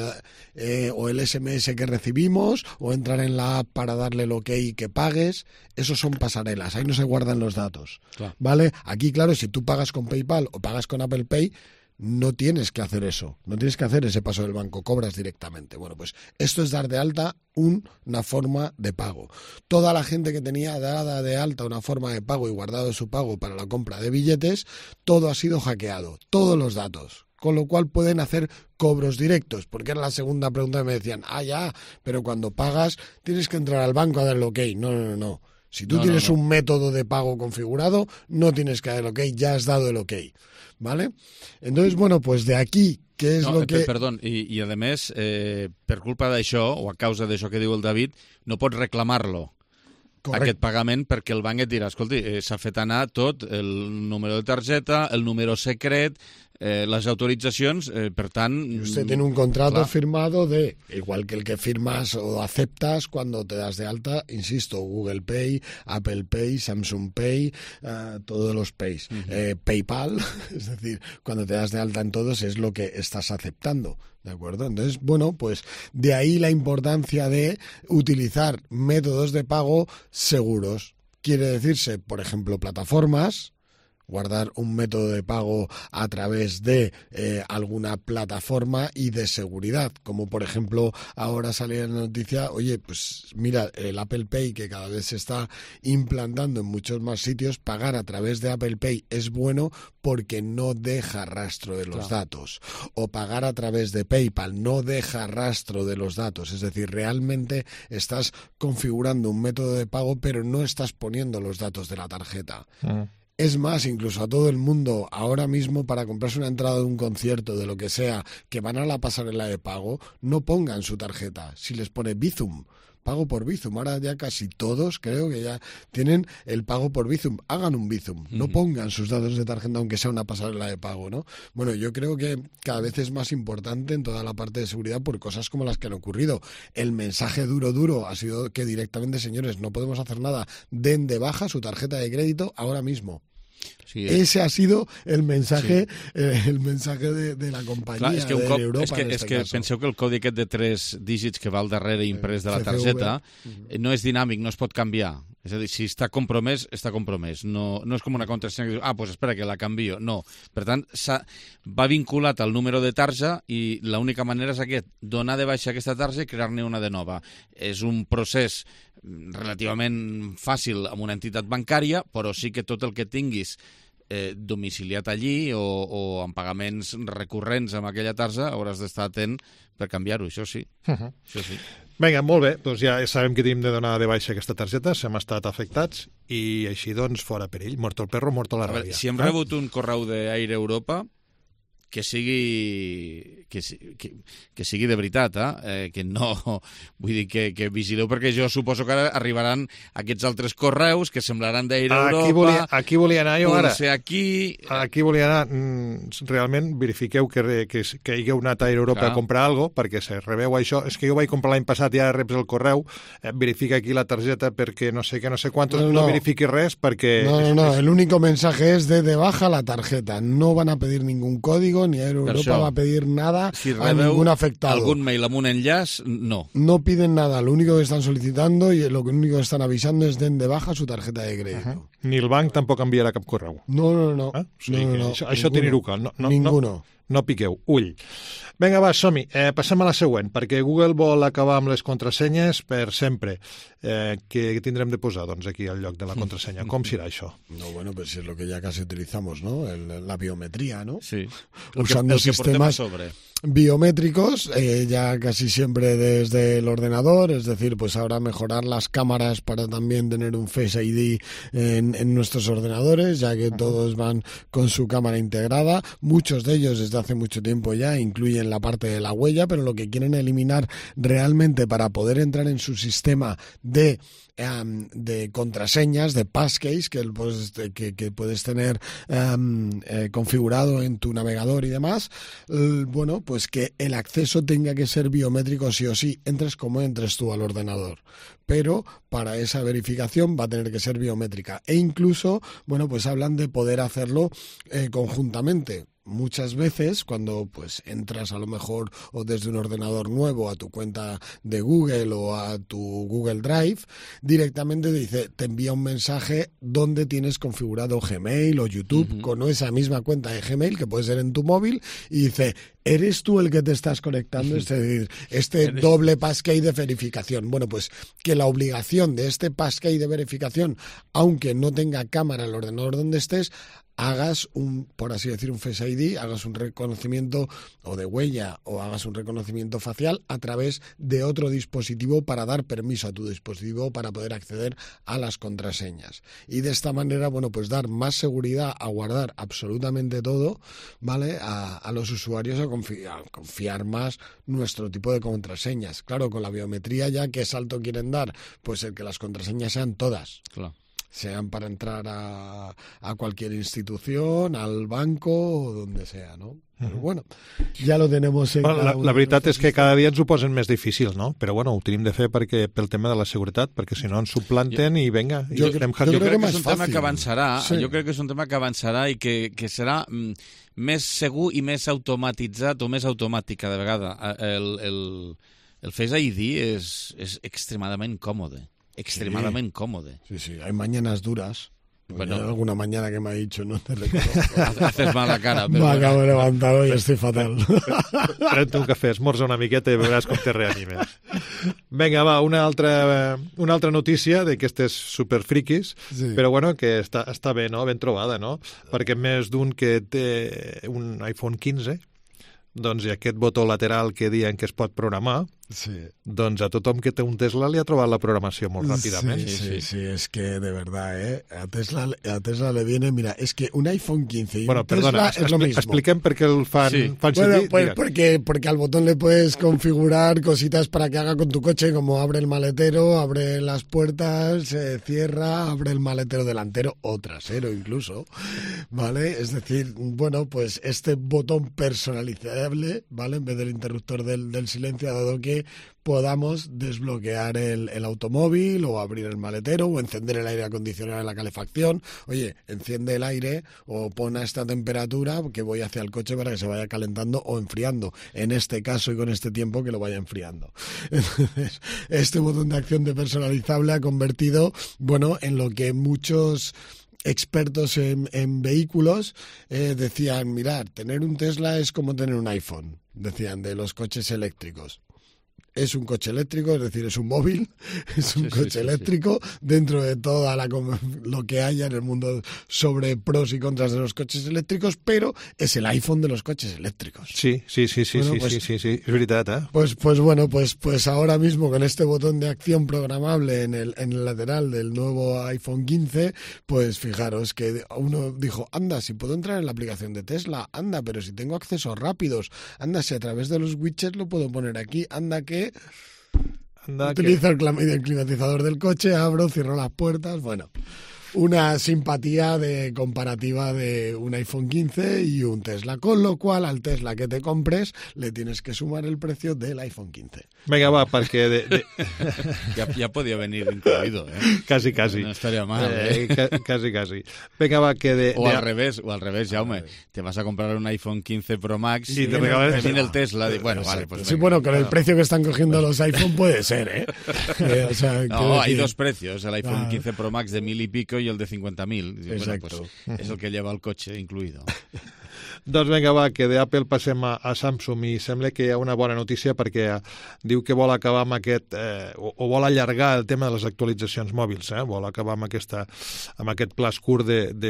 o el SMS que recibimos, o entrar en la app para darle el OK y que pagues. Esos son pasarelas, ahí no se guardan los datos. Claro. ¿Vale? Aquí, claro, si tú pagas con PayPal o pagas con Apple Pay, no tienes que hacer eso, no tienes que hacer ese paso del banco, cobras directamente. Bueno, pues esto es dar de alta una forma de pago. Toda la gente que tenía dada de alta una forma de pago y guardado su pago para la compra de billetes, todo ha sido hackeado, todos los datos. Con lo cual pueden hacer cobros directos, porque era la segunda pregunta que me decían, ya, pero cuando pagas tienes que entrar al banco a darle OK. No. Si tú tienes un método de pago configurado, no tienes que dar el OK, ya has dado el OK, ¿vale? Entonces, bueno, pues de aquí, què és lo que... Perdó, i a més, per culpa d'això, o a causa d'això que diu el David, no pots reclamar-lo, aquest pagament, perquè el banc et dirà, escolti, s'ha fet anar tot, el número de targeta, el número secret, las autorizaciones, per tant... Y usted tiene un contrato firmado igual que el que firmas o aceptas cuando te das de alta, insisto, Google Pay, Apple Pay, Samsung Pay, todos los Pays. PayPal, es decir, cuando te das de alta en todos es lo que estás aceptando, ¿de acuerdo? Entonces, bueno, pues de ahí la importancia de utilizar métodos de pago seguros. Quiere decirse, por ejemplo, plataformas, guardar un método de pago a través de alguna plataforma y de seguridad, como por ejemplo ahora salía en la noticia, oye, pues mira, el Apple Pay, que cada vez se está implantando en muchos más sitios, pagar a través de Apple Pay es bueno porque no deja rastro de los datos, o pagar a través de PayPal no deja rastro de los datos, es decir, realmente estás configurando un método de pago pero no estás poniendo los datos de la tarjeta. Es más, incluso a todo el mundo, ahora mismo para comprarse una entrada de un concierto, de lo que sea, que van a la pasarela de pago, no pongan su tarjeta. Si les pone Bizum, pago por Bizum, ahora ya casi todos creo que ya tienen el pago por Bizum. Hagan un Bizum, no pongan sus datos de tarjeta aunque sea una pasarela de pago, ¿no? Bueno, yo creo que cada vez es más importante en toda la parte de seguridad por cosas como las que han ocurrido. El mensaje duro ha sido que directamente, señores, no podemos hacer nada, den de baja su tarjeta de crédito ahora mismo. Sí, ese ha sido el mensaje, de la companyia, d'Europa. És que penseu que el codi aquest de 3 dígits que va al darrere imprès de la targeta no és dinàmic, no es pot canviar. És a dir, si està compromès, està compromès. No és com una contrasenya que diu, pues espera que la canvio. No. Per tant, va vinculat al número de tarja i l'única manera és aquest, donar de baixa aquesta tarja i crear-ne una de nova. És un procés relativament fàcil amb una entitat bancària, però sí que tot el que tinguis domiciliat allí o amb pagaments recurrents amb aquella tarja hauràs d'estar atent per canviar-ho, això sí. Això sí. Vinga, molt bé, doncs ja sabem que tenim de donar de baixa aquesta targeta, hem estat afectats i així doncs fora per ell, muerto el perro, muerto la ràbia. Si hem rebut un correu d'Air Europa, que sigui de veritat, que no, vull dir que vigileu, perquè jo suposo que ara arribaran aquests altres correus que semblaran d'Air Europa. Aquí volia anar jo ara. Aquí volia anar, realment verifiqueu que hagueu anat a Air Europa a comprar alguna cosa, perquè se rebeu això. És que jo vaig comprar l'any passat i ara reps el correu, verifica aquí la targeta perquè no sé què, no sé quantos, no verifiqui res perquè... No, el único mensaje es de baja la tarjeta, no van a pedir ningún código, ni Air Europa va a pedir nada a ningún afectado. Algún mail amb un enllaç, no. No piden nada, lo único que están solicitando y lo único que están avisando es den de baja su tarjeta de crédito. Ni el banc tampoc enviarà cap correu. No. O sigui això tenir-ho cal. Ninguno. No piqueu, ull. Vinga, va, som-hi. Passem a la següent, perquè Google vol acabar amb les contrasenyes per sempre. Què tindrem de posar, doncs, aquí al lloc de la contrasenya? Com serà això? No, bueno, pues si es lo que ya casi utilizamos, ¿no? La biometría, ¿no? Sí. Usando sistemas biométricos, ya casi siempre desde el ordenador, es decir, pues ahora mejorar las cámaras para también tener un Face ID en nuestros ordenadores, ya que todos van con su cámara integrada. Muchos de ellos desde hace mucho tiempo ya incluyen en la parte de la huella, pero lo que quieren eliminar realmente para poder entrar en su sistema de contraseñas, de passkeys que puedes tener configurado en tu navegador y demás, bueno, pues que el acceso tenga que ser biométrico sí o sí, entres como entres tú al ordenador. Pero para esa verificación va a tener que ser biométrica. E incluso, bueno, pues hablan de poder hacerlo conjuntamente. Muchas veces cuando pues entras a lo mejor o desde un ordenador nuevo a tu cuenta de Google o a tu Google Drive, directamente te envía un mensaje donde tienes configurado Gmail o YouTube con esa misma cuenta de Gmail que puede ser en tu móvil y dice, ¿eres tú el que te estás conectando? Es decir, este doble passkey de verificación. Bueno, pues que la obligación de este passkey de verificación, aunque no tenga cámara el ordenador donde estés, hagas por así decir, un Face ID, hagas un reconocimiento o de huella o hagas un reconocimiento facial a través de otro dispositivo para dar permiso a tu dispositivo para poder acceder a las contraseñas. Y de esta manera, bueno, pues dar más seguridad a guardar absolutamente todo, ¿vale? A los usuarios a confiar más nuestro tipo de contraseñas. Claro, con la biometría ya, ¿qué salto quieren dar? Pues el que las contraseñas sean todas. Claro. Sean para entrar a cualquier institución, al banco o donde sea, ¿no? Però bueno, ja lo tenemos en la veritat és que cada dia ens ho posen més difícil, no? Però bueno, ho tenim de fer pel tema de la seguretat, perquè si no ens suplanten i venga. Jo crec que és un tema que avançarà, jo crec que és un tema que avançarà i que serà més segur i més automatitzat o més automàtic cada vegada. El Face ID és extremadament còmode. Extremadamente cómodo. Sí, sí, hay mañanas duras. Bueno, hay alguna mañana que me ha dicho, no te reconozco. Haces mala cara. Pero me acabo de levantar y estoy fatal. Pren-te un cafè, esmorza una miqueta i veuràs com te reanimes. Vinga, va, una altra notícia d'aquestes superfriquis, sí. Però bueno, que està bé, no? Ben trobada, no? Perquè més d'un que té un iPhone 15, doncs hi ha aquest botó lateral que diuen que es pot programar, sí. Doncs a tothom que té un Tesla li ha trobat la programació molt ràpidament. Sí, es que de verdad, a Tesla le viene, mira, es que un iPhone 15 y un Tesla es lo mismo. Expliquem per què el fan Bueno, pues porque al botón le puedes configurar cositas para que haga con tu coche, como abre el maletero, abre las puertas, cierra, abre el maletero delantero o trasero incluso, ¿vale? Es decir, bueno, pues este botón personalizable, ¿vale? En vez del interruptor del silencio, ha dado que podamos desbloquear el automóvil o abrir el maletero o encender el aire acondicionado en la calefacción. Oye, enciende el aire o pon a esta temperatura que voy hacia el coche para que se vaya calentando o enfriando. En este caso y con este tiempo que lo vaya enfriando. Entonces, este botón de acción de personalizable ha convertido, bueno, en lo que muchos expertos en vehículos decían, mirad, tener un Tesla es como tener un iPhone, decían, de los coches eléctricos. Es un coche eléctrico, es decir, es un móvil, es un coche eléctrico dentro de toda lo que haya en el mundo sobre pros y contras de los coches eléctricos, pero es el iPhone de los coches eléctricos. Sí, es verdad, ¿eh? Pues bueno, pues ahora mismo con este botón de acción programable en el lateral del nuevo iPhone 15, pues fijaros que uno dijo, anda, si puedo entrar en la aplicación de Tesla, anda, pero si tengo accesos rápidos, anda, si a través de los widgets lo puedo poner aquí, anda que utilizo el climatizador del coche, abro, cierro las puertas, bueno, una simpatía de comparativa de un iPhone 15 y un Tesla, con lo cual al Tesla que te compres le tienes que sumar el precio del iPhone 15. Vinga, va, perquè... Ja podia venir incluïdo, Quasi. No estaria mal, Quasi. Vinga, va, que O al revés, Jaume, te vas a comprar un iPhone 15 Pro Max y te regalan el Tesla. Bueno, vale, pues sí, bueno, con el precio que están cogiendo los iPhone puede ser, o sea, no, hay dos precios, el iPhone 15 Pro Max de 1.000 y pico y el de 50.000. Exacto. Bueno, pues es el que lleva el coche incluido. Doncs vinga, va, que d'Apple passem a Samsung i sembla que hi ha una bona notícia perquè diu que vol acabar amb aquest, o vol allargar el tema de les actualitzacions mòbils, vol acabar amb aquest plaç curt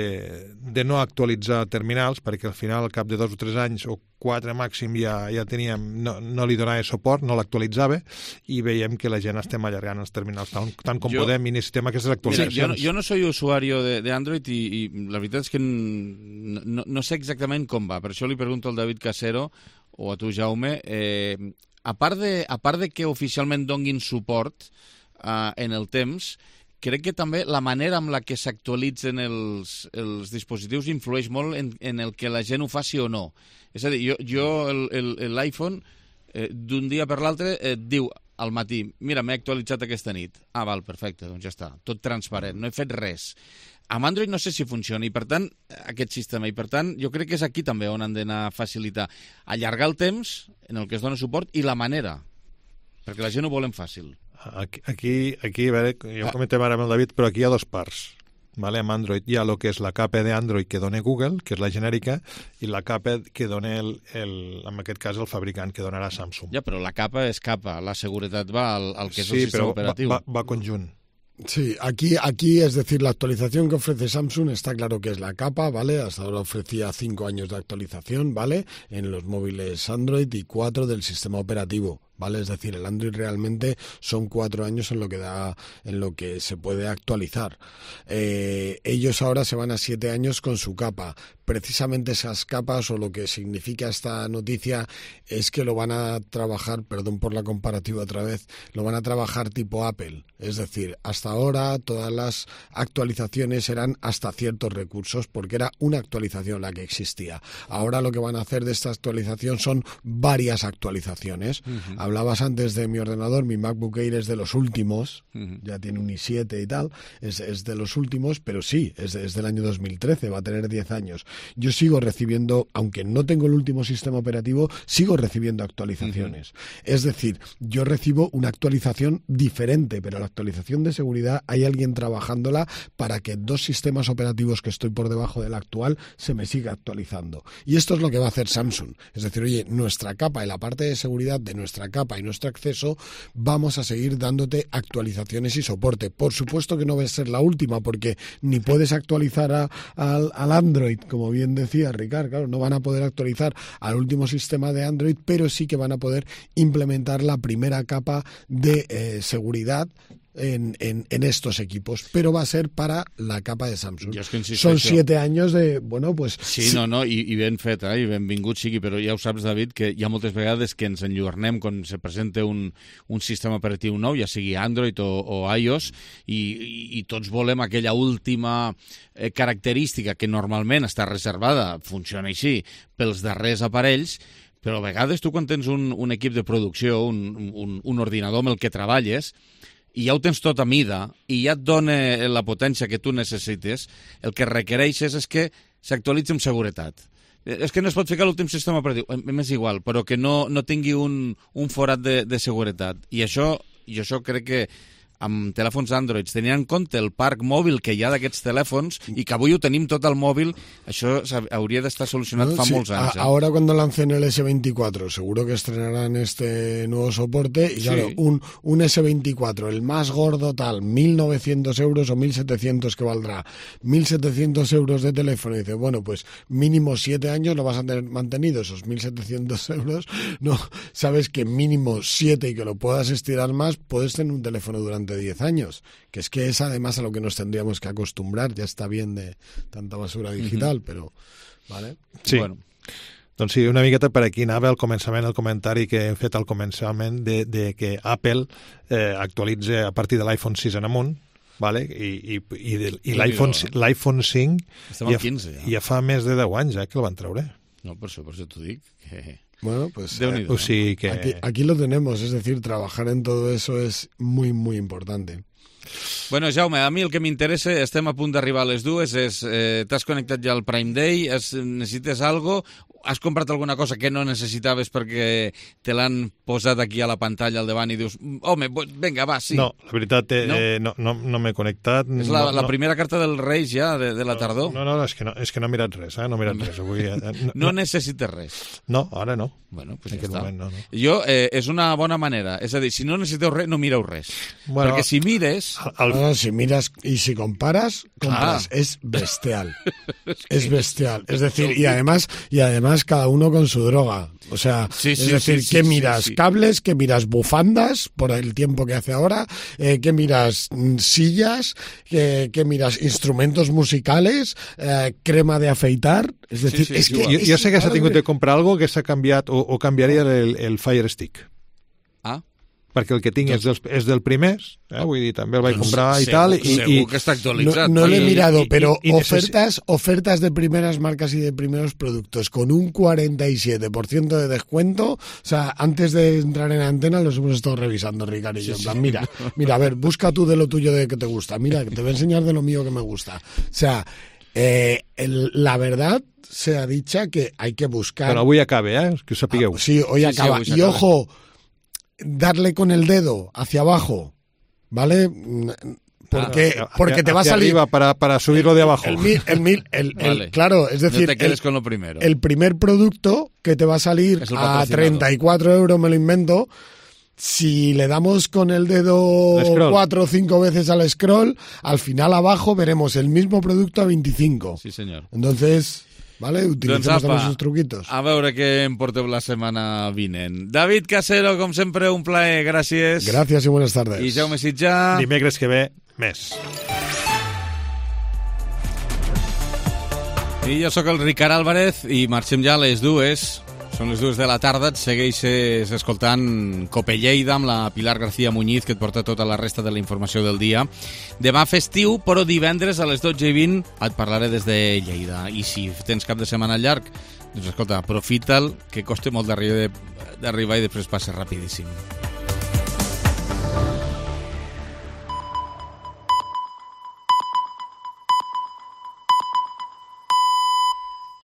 de no actualitzar terminals perquè al final al cap de 2 o 3 anys o 4 màxim ja teníem, no li donava suport, no l'actualitzava i veiem que la gent estem allargant els terminals tant com podem i necessitem aquestes actualitzacions. Yo no soy usuario de Android y la veritat és que no sé exactament com va, per això li pregunto al David Casero o a tu, Jaume, a part de que oficialment donguin suport en el temps, crec que també la manera amb la que s'actualitzen els dispositius influeix molt en el que la gent ho faci o no. És a dir, l'iPhone d'un dia per l'altre et diu al matí, mira, m'he actualitzat aquesta nit. Ah, val, perfecte, doncs ja està. Tot transparent, no he fet res. Amb Android no sé si funciona, i per tant, aquest sistema, i per tant, jo crec que és aquí també on han d'anar a facilitar. Allargar el temps en el que es dona suport i la manera, perquè la gent ho volen fàcil. Aquí a veure, jo comentem ara amb el David, però aquí hi ha dos parts. Vale? Amb Android hi ha el que és la capa d'Android que dona Google, que és la genèrica, i la capa que dona, en aquest cas, el fabricant, que donarà Samsung. Ja, però la capa és capa, la seguretat va al que és el sistema operatiu. Sí, però va conjunt. Sí, aquí es decir, la actualización que ofrece Samsung está claro que es la capa, ¿vale? Hasta ahora ofrecía 5 años de actualización, ¿vale? En los móviles Android y 4 del sistema operativo, ¿vale? Es decir, el Android realmente son 4 años en lo que se puede actualizar. Ellos ahora se van a 7 años con su capa. Precisamente esas capas, o lo que significa esta noticia, es que lo van a trabajar, perdón por la comparativa otra vez, lo van a trabajar tipo Apple. Es decir, hasta ahora todas las actualizaciones eran hasta ciertos recursos, porque era una actualización la que existía. Ahora lo que van a hacer de esta actualización son varias actualizaciones. Hablabas antes de mi ordenador, mi MacBook Air es de los últimos, ya tiene un i7 y tal, es de los últimos, pero sí, es del año 2013, va a tener 10 años. Yo sigo recibiendo, aunque no tengo el último sistema operativo, sigo recibiendo actualizaciones. Es decir, yo recibo una actualización diferente, pero la actualización de seguridad hay alguien trabajándola para que 2 sistemas operativos que estoy por debajo del actual se me siga actualizando. Y esto es lo que va a hacer Samsung. Es decir, oye, nuestra capa y la parte de seguridad de nuestra capa y nuestro acceso, vamos a seguir dándote actualizaciones y soporte. Por supuesto que no va a ser la última, porque ni puedes actualizar al Android, como bien decía Ricard, claro, no van a poder actualizar al último sistema de Android, pero sí que van a poder implementar la primera capa de seguridad en estos equipos, pero va a ser para la capa de Samsung. Són 7 anys de... Bueno, pues, sí, sí. No, i ben fet, i benvingut sigui, però ja ho saps, David, que hi ha moltes vegades que ens enlluernem quan se presenta un sistema operatiu nou, ja sigui Android o iOS, i tots volem aquella última característica que normalment està reservada, funciona així, pels darrers aparells, però a vegades tu quan tens un equip de producció, un ordinador amb el que treballes, i ja ho tens tot a mida, i ja et dona la potència que tu necessites, el que requereixes és que s'actualitzi amb seguretat. És que no es pot ficar l'últim sistema operatiu, m'és igual, però que no tingui un forat de seguretat. I això crec que amb telèfons Android, tenint en compte el parc mòbil que hi ha d'aquests telèfons i que avui ho tenim tot al mòbil, això hauria d'estar solucionat fa molts anys. Ahora cuando lancen el S24 seguro que estrenarán este nuevo soporte y claro, un S24, el más gordo tal, 1.900 euros o 1.700 que valdrá, 1.700 euros de teléfono, y dice, bueno, pues mínimo 7 años lo vas a tener mantenido, esos 1.700 euros, no, sabes que mínimo 7 y que lo puedas estirar más, puedes tener un teléfono durante 10 años, que es además a lo que nos tendríamos que acostumbrar. Ya está bien de tanta basura digital, però... Vale? Sí. Bueno. Doncs sí, una miqueta per aquí anava al començament, el comentari que hem fet al començament de que Apple actualitza a partir de l'iPhone 6 en amunt, vale? I l'iPhone 5 ja fa més de 10 anys que el van treure. No, per això t'ho dic, que... Bueno, pues sí que... aquí lo tenemos, es decir, trabajar en todo eso es muy, muy importante. Bueno, Jaume, a mi el que m'interessa, estem a punt d'arribar a les 2, t'has connectat ja al Prime Day, necessites alguna cosa? Has comprat alguna cosa que no necessitaves perquè te l'han posat aquí a la pantalla al davant i dius, home, vinga, va, sí. No, la veritat, no m'he connectat. És la primera carta dels Reis ja, de la tardor. No, és que no he mirat res, no he mirat res. Avui, no necessites res. No, ara no. Bueno, pues ja està. No. Jo, és una bona manera. És a dir, si no necessiteu res, no mireu res. Bueno, perquè si mires... si miras y si comparas, es bestial. Es bestial. Es decir, y además además cada uno con su droga. O sea, es decir, ¿qué miras? ¿Cables? ¿Qué miras? ¿Bufandas? Por el tiempo que hace ahora. ¿Qué miras? ¿Sillas? ¿Qué miras? ¿Instrumentos musicales? ¿Crema de afeitar? Es decir, és que... Jo sé que s'ha tingut de comprar algo que s'ha canviat o canviaria el Fire Stick. Ah. Perquè el que tinc és del primers, vull dir, també el vaig comprar i tal. Segur que està actualitzat. No lo he mirado, pero ofertas de primeras marcas y de primeros productos con un 47% de descuento. O sea, antes de entrar en antena los hemos estado revisando, Ricardo y yo. En plan, mira, a ver, busca tú de lo tuyo de que te gusta. Mira, que te voy a enseñar de lo mío que me gusta. O sea, la verdad sea dicha que hay que buscar... Però avui acabe, que ho sapigueu. Sí, hoy acaba. Y ojo... darle con el dedo hacia abajo, ¿vale? Porque te va a salir arriba para subirlo de abajo. Vale. Claro, es decir, no te quedes con lo primero. El primer producto que te va a salir a 34 euros, me lo invento. Si le damos con el dedo 4 o 5 veces al scroll, al final abajo veremos el mismo producto a 25. Sí, señor. Entonces... Vale, utilicemos doncs, esos truquitos. A veure què em porteu la setmana vinent. David Casero, com sempre, un plaer, gràcies. Gràcies i buenas tardes. I Jaume Sitjà. Dimecres que ve, més. I jo sóc el Ricard Álvarez i marxem ja a les 2. Són les 2 de la tarda, et segueixes escoltant Cope Lleida amb la Pilar García Muñiz, que et porta tota la resta de la informació del dia. Demà festiu, però divendres a les 12:20 et parlaré des de Lleida. I si tens cap de setmana llarg, doncs escolta, aprofita'l, que costa molt d'arribar i després passa rapidíssim.